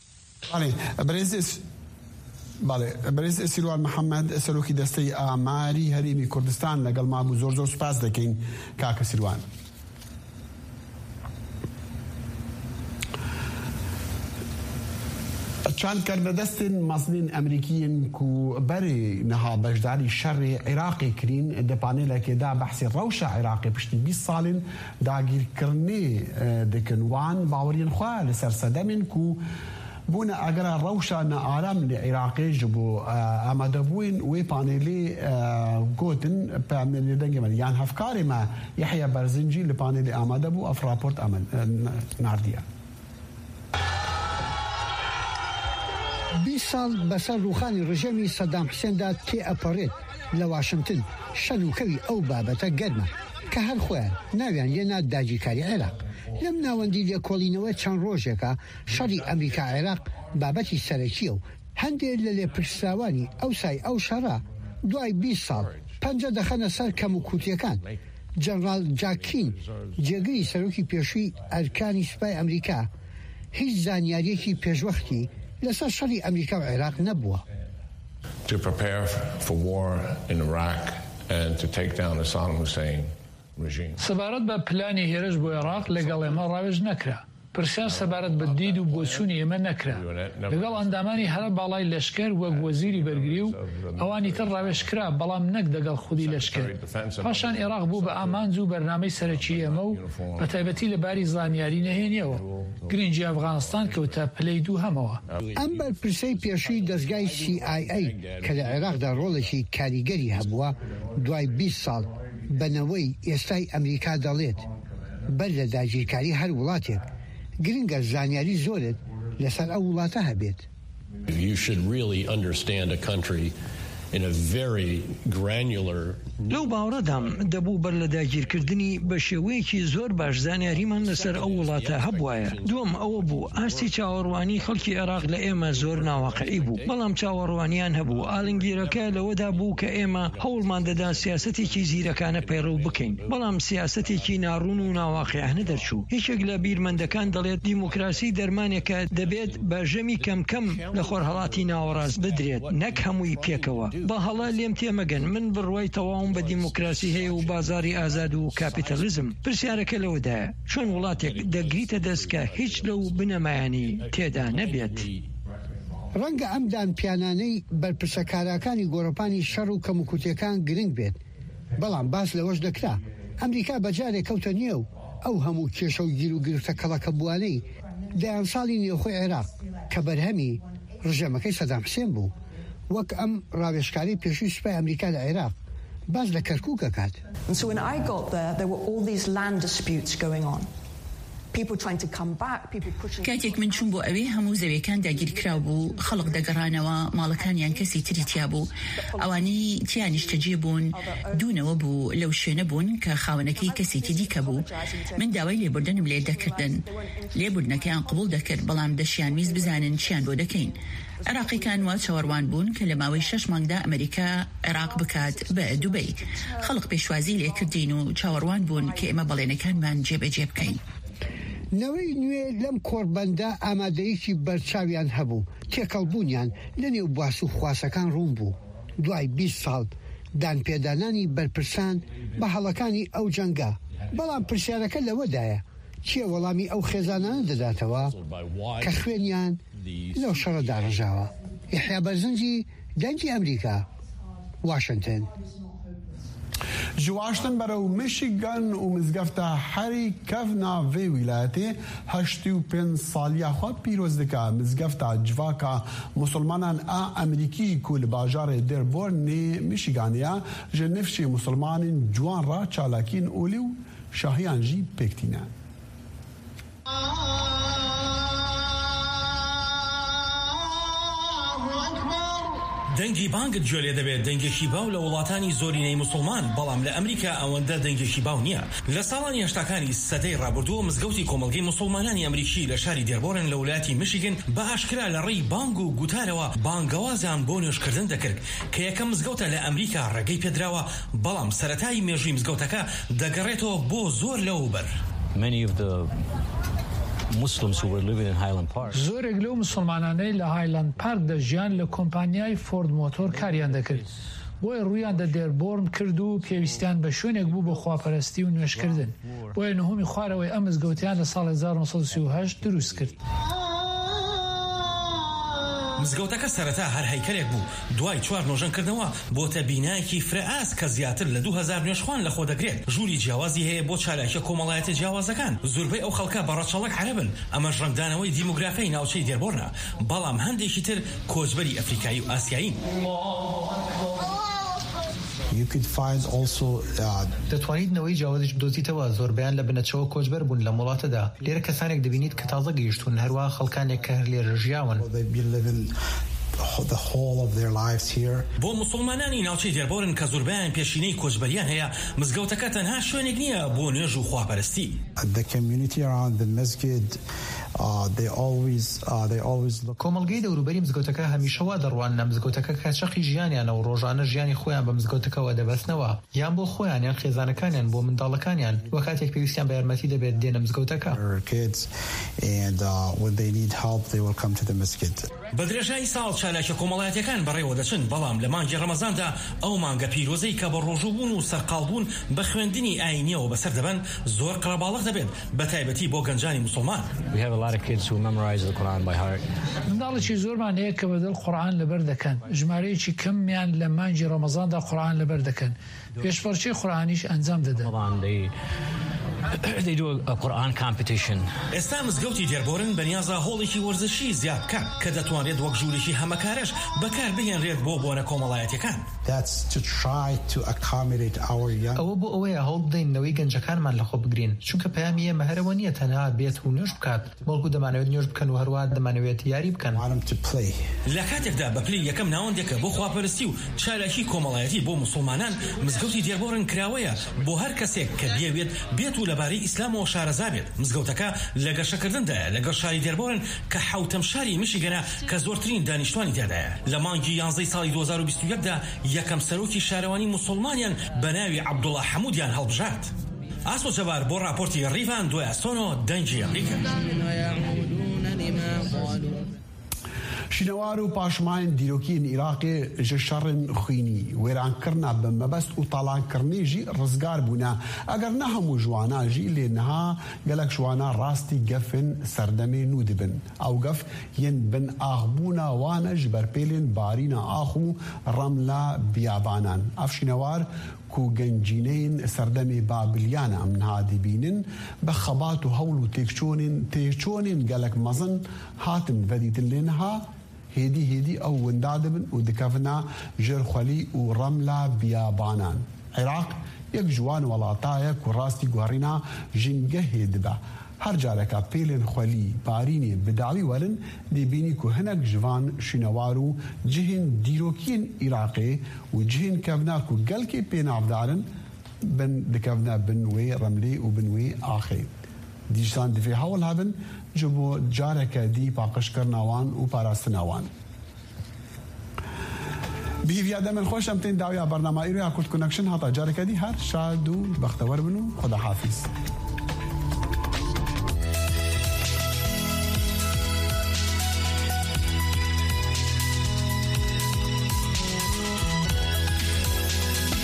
بەڕێز سیروان محەممەد سەرۆکی دەستەی ئاماری هەرێمی کوردستان لەگەڵ مابوو زۆر زۆر سوپاس دەکەین کاکە سیروان. چند کردەدەستن مەزنین ئەمریکیین و بەری نەها بەشداری شەڕی عێراقی کرین دەپانێلێکێدا بەحسی ڕەوشە عێراقی پشتی بیست ساڵین داگیرکردنێ دەکەن وان باوەریان خوا لەسەر سەدەمین و بوونە ئەگەرە ڕەوشە نەئارام لە عێراقیش بۆ ئامادەبووین وێ پانێلی گوتن پامێنی دەنگێمە یان هەفکارێمە یحیە بەرزنجی لە پانێلی ئامادە بوو ئەف راپۆرت ئەمن ناردیە. بیست ساڵ بەسەر ڕووخانی ڕژەمی سەدام حوسێندا تێ ئەپەڕێت لە واشنگتن شەن و کەوی ئەو بابەتە گەرمە کە هەر خۆیان ناویان لێنا داگیرکاری عێراق لەم ناوەندی لێکۆڵینەوە چەند ڕۆژێکە شەڕی ئەمریکا عێراق بابەتی سەرەکیە و هەندێک لە لێپرسراوانی ئەو سای ئەو شەڕە دوای بیست ساڵ پەنجە دەخەنە سەر کەم و کووتیەکان. جەنەڕاڵ جاکین جێگەی سەرۆکی پێشووی ئەرکانی سوپای ئەمریکا هیچ زانیاریەکی پێشوەختی لەسەر شەڕی ئەمریکا و عێراق نەبووە. To prepare for war in Iraq and to take down the Saddam Hussein regime. سەبارەت بە پلانی هێرش بۆ عێراق لەگەڵ ئێمە ڕاوێژ نەکرا. پرسیار سەبارەت بە دید و بۆچوونی ئێمە نەکرا. لەگەڵ ئەندامانی هەرە باڵای لەشکەر وەک وەزیری بەرگری و ئەوانی تر ڕاوێژکرا بەڵام نەک دەگەڵ خودی لەشکەر. پاشان عێراق بوو بە ئامانج و بەرنامەی سەرەکی ئێمە و بە تایبەتی لەباری زانیاری نەهێنیەوە. گرنگی ئەفغانستان کەوتە پلەی دوو هەمەوە. ئەم بەرپرسەی پێشووی دەستگای سی ئای ئەی کە لە عێراقدا ڕۆڵێکی کاریگەری هەبووە دوای بیست ساڵ بەنەوەی ئێستای ئەمریکا دەڵێت بەر لە داگیرکاری هەر وڵاتێک گرنگە زانیاری زۆرت لەسەر ئەو وڵاتە هەبێت. You should really understand a country in a very granular لەو باوەڕەدام دەبوو بەر لە داگیرکردنی بە شێوەیەکی زۆر باش زانیاریمان لەسەر ئەو وڵاتە هەبوایە. دووەم ئەوە بوو ئاستی چاوەڕوانی خەڵکی عێراق لە ئێمە زۆر ناواقعی بوو بەڵام چاوەڕوانیان هەبوو ئاڵنگیرەکە لەوەدا بوو کە ئێمە هەوڵمان دەدا سیاسەتێکی زیرەکانە پەیڕەو بکەین بەڵام سیاسەتێکی ناڕوون و ناواقعانە دەرچوو. هیچێک لە بیرمەندەکان دەڵێت دیموکراسی دەرمانێکە دەبێت بە ژەمی کەم کەم لە خۆرهەڵاتی ناوەڕاست بدرێت نەک هەمووی پێکەوە. بە هەڵا لێم تێمەگەن من بڕوای تەواو بە دیموکراسی هەیە و بازاری ئازاد و کاپیتالیزم. پرسیارەکە لەوەدایە چۆن وڵاتێک دەگریتە دەست کە هیچ لەو بنەمایانی تێدا نەبێت. ڕەنگە ئەم دانپیانانەی بەرپرسەکاراکانی گۆڕەپانی شەڕ و کەموکوتیەکان گرنگ بێت بەڵام باس لەوەش دەکرا ئەمریکا بەجارێک کەوتە نییە و ئەو هەموو کێشە و گیر و گرفتە کەڵەکە بوانەی دەیان ساڵی نێوخۆی عێراق کە بەرهەمی ڕژەمەکەی سەدام حوسێن بوو وەک ئەم ڕاوێژکاری پێشووی سوپای ئەمریکا لە عێراق باز لە کەرکووکە کات. And so when I got there, there were all these land disputes going on. کاتێک من چوون بۆ ئەوێ هەموو زەویەکان داگیرکراو بوو، خەڵک دەگەڕانەوە، ماڵەکانیان کەسی تری تیا بوو، ئەوانەی تیانیشتەجێ بوون دوونەوە بوو لەو شوێنە بوون کە خاوەنەکەی کەسێکی دیکە بوو. من داوای لێبوردنم لێ دەکردن، لێبوردنەکەیان قبول دەکرد، بەڵام دەشیان ویست بزانن چیان بۆ دەکەین. عێراقیەکان وا چاوەڕوان بوون کە لە ماوەی شەش مانگدا ئەمریکا عێراق بکات بە دوبەی. خەڵک پێشوازی لێکردین و چاوەڕوان بوون کە ئێمە بەڵێنەکانمان جێبەجێ بکەین. نەوەی نوێ لەم کۆربەندە ئامادەیەکی بەرچاویان هەبوو، تێکەڵبوونیان لە نێو باس و خواسەکان ڕوون بوو. دوای بیست ساڵ دانپێدانانی بەرپرسان بە هەڵەکانی ئەو جەنگە، بەڵام پرسیارەکە لەوەدایە چیە وەڵامی ئەو خێزانانە دەداتەوە کە خوێنیان لەو شەڕەدا ڕژاوە. یحیا بەرزنجی، دەنگی ئەمریکا، واشنگتن. جواشتن بەرەو میشیگان و مزگەفتە هەری کەڤنا vê ویلایەتێ هەشتی و پێنج ساڵیا خوا پیرۆز دکا مزگەفتە جڤاکە مسلمانان ئا ئەمریکی کو لە باژارێ دێربۆرنێ میشیگانیا ji nifşê مسلمانên ciwan ra çalakîn olî û şahiyan jî pêktîne. دەنگی بانگت گوێ لێ دەبێت دەنگێکی باو لە وڵاتانی زۆرینەی مسلمان، بەڵام لە ئەمریکا ئەوەندە دەنگێکی باو نییە. لە ساڵانی هەشتاکانی سەدەی ڕابردووە مزگەوتی کۆمەڵگەی مسلمانانی ئەمریکی لە شاری دێربۆرن لە وڵاتی میشیگن بە ئاشکرا لە ڕێی بانگ و گوتارەوە بانگەوازیان بۆ نوێژکردن دەکرد کە یەکەم مزگەوتە لە ئەمریکا ڕێگەی پێدراوە، بەڵام سەرەتای مێژووی مزگەوتەکە دەگەڕێتەوە بۆ زۆر لەوبەر. زۆرێک لەو مسلمانانەی لە هایلاند پارک دەژیان لە کۆمپانیای فۆرد مۆتۆر کاریان دەکرد، بۆیە ڕوویان دە دێربۆرن کرد و پێویستیان بە شوێنێک بوو بۆ خواپەرستی و نوێژکردن. بۆیە نهۆمی خوارەوەی ئەم مزگەوتیان لە ساڵی هەزار و نۆ سەد و سی و هەشت دروست کرد. مزگەوتەکە سەرەتا هەر هەیکەلێک بوو، دوای چوار نۆژەنکردنەوە بۆتە بینایەکی فرەئاس کە زیاتر لە دوو هەزار نوێژخوان لەخۆ دەگرێت. ژووری جیاوازی هەیە بۆ چالاکیە کۆمەڵایەتە جیاوازەکان. زۆربەی ئەو خەڵکە بەڕەچەڵک عەرەبن، ئەمەش ڕەنگدانەوەی دیموگرافیای ناوچەی دێربۆرنە، بەڵام هەندێکی تر کۆچبەری ئەفریقایی و ئاسیایین. دەتوانیت نەوەی جیاوازیش بدۆزیتەوە. زۆربیان لە بنەچەوە کۆچبەر بوون لە وڵاتەدا. لێرە کەسانێک دەبینیت کە تازە گەیشتون، هەروە خەڵکانێک کە هەر لێرە ژیاون. the whole of their lives here. بۆ مسلمانانی ناوچەی دێربۆرن کە زۆربیان پێشینەی کۆچبەریان هەیە، مزگەوتەکە تەنها شوێنێک نییە بۆ نوێژ و خواپەرستی. The community around the masjid Uh, they always uh, they always look. کۆمەڵگەی دەوروبەری مزگەوتەکە هەمیشە وا دەڕوانە مزگەوتەکە کاچەقی ژیانیانە و ڕۆژانە ژیانی خۆیان بە مزگەوتەکەەوە دەبەستنەوە، یان بۆ خۆیان یان خێزانەکانیان بۆ منداڵەکانیان، وە کاتێک پێویستیان بە یارمەتی دەبێت دێنە مزگەوتەکە. And uh, when they need help they will come to the masjid. بە درێژایی ساڵ چالاکیە کۆمەڵایەتەکان بەڕێوە دەچن، بەڵام لە مانگی ڕەمەزاندا ئەو مانگە پیرۆزەی کە بە ڕۆژوبوون و سەرقاڵبوون بە خوێندنی ئاینیەوە بەسەر دەبن زۆر قەڵەباڵغ دەبێت، بە تایبەتی بۆ گەنجانی مسلمان. منداڵێکی زۆرمان هەیە کە بەدڵ قورئان لەبەر دەکەن، ژمارەیەکی کەمیان لە مانگی ڕەمەزاندا قورئان لەبەر دەکەن، پێشفەرچەی قورئانیش ئەنجام دەدەن. They do a, a Quran competition. ئێستا مزگەوتی دێربۆرن بەنیازە هۆڵێکی وەرزشی زیاد بکات کە دەتوانێت وەک ژوورێکی هەمەکارەش بەکار بهێنرێت بۆ بۆنە کۆمەڵایەتەکان. That's to try to accommodate our young. ئەوە بۆ ئەوەیە هەوڵ بدەینەوەی گەنجەکانمان لەخۆ بگرین، چونکە پەیامی ئێمە هەرەوە نییە تەنها بێت و نوێژ بکات، بەڵکو دەمانەوێت نوێژ بکەن و هەروە دەمانەوێت یاری بکەن. لە کاتێکدا بەپلی یەکەم ناوەندێکە بۆ خواپەرستی و چالاکی کۆمەڵایەتی بۆ مسلمانان، مزگەوتی دێربۆرن کراوەیە بۆ هەر کەسێک کە بێوێت بێت و لەبارەی ئیسلامەوە شارەزا بێت. مزگەوتەکە لە گەشەکردندایە لەگەڵ شاری دێربۆرن کە حوتەم شاری میشیگەنە کە زۆرترین دانیشتوانی تێدایە. لە مانگی یانزەی ساڵی دوو هەزار و بیست و یەکدا یەکەم سەرۆکی شارەوانی مسلمانیان بە ناوی عەبدوڵڵا حەموودیان هەڵبژارد. ئاسۆ جەبار بۆ راپۆرتی ڕیڤان دوای ئەسۆنۆ دەنگی ئەمریکا. شینەوار و پاشماین دیرۆکیین عێراقی ji şerên xwînî wêrankirina bi mebest û talankirinê jî rizgar bûne. Eger ne hemû ciwanan jî lê niha gelek ciwanan rastî gefên serdemê nû dibin. Ew gef yên bin axbûna wan e ji ber pêlên barîna ax û remla biyabanan. Ev şînewar ku gencîneyên serdemê Babiliyan em niha dibînin bi xebat û hewl û têkçûnên têçûnên gelek mezin hatin vedîtin lê niha هێدی هێدی ئەو وندا دەبن و دکەڤنا ژێرخەلی و ڕەملا بیابانان. عێراق یەک جوان وڵاتایە و ڕاستی گوێڕینا ژینگە هێدبە. هەر جارێکە پێلێن خوەلی بارینێ بداوی وەرن دەبینی کو هەنێک جوان شینەوار و جهێن دیرۆکین عێراقێ و جهێن کەڤناک و گەلکێ پێناودارن بن دکەڤنە بنوێ ڕەملێ و بنوێ ئاخێ دیشان دفێ هەوڵ هەبن ji bo careke dî paqişkirinawan û parastinawan. Bihîviya de min xweş em tên dawiya bername îroya Kurd Connection hata careke dî her şad û bextewar bin û Xuda hafîz.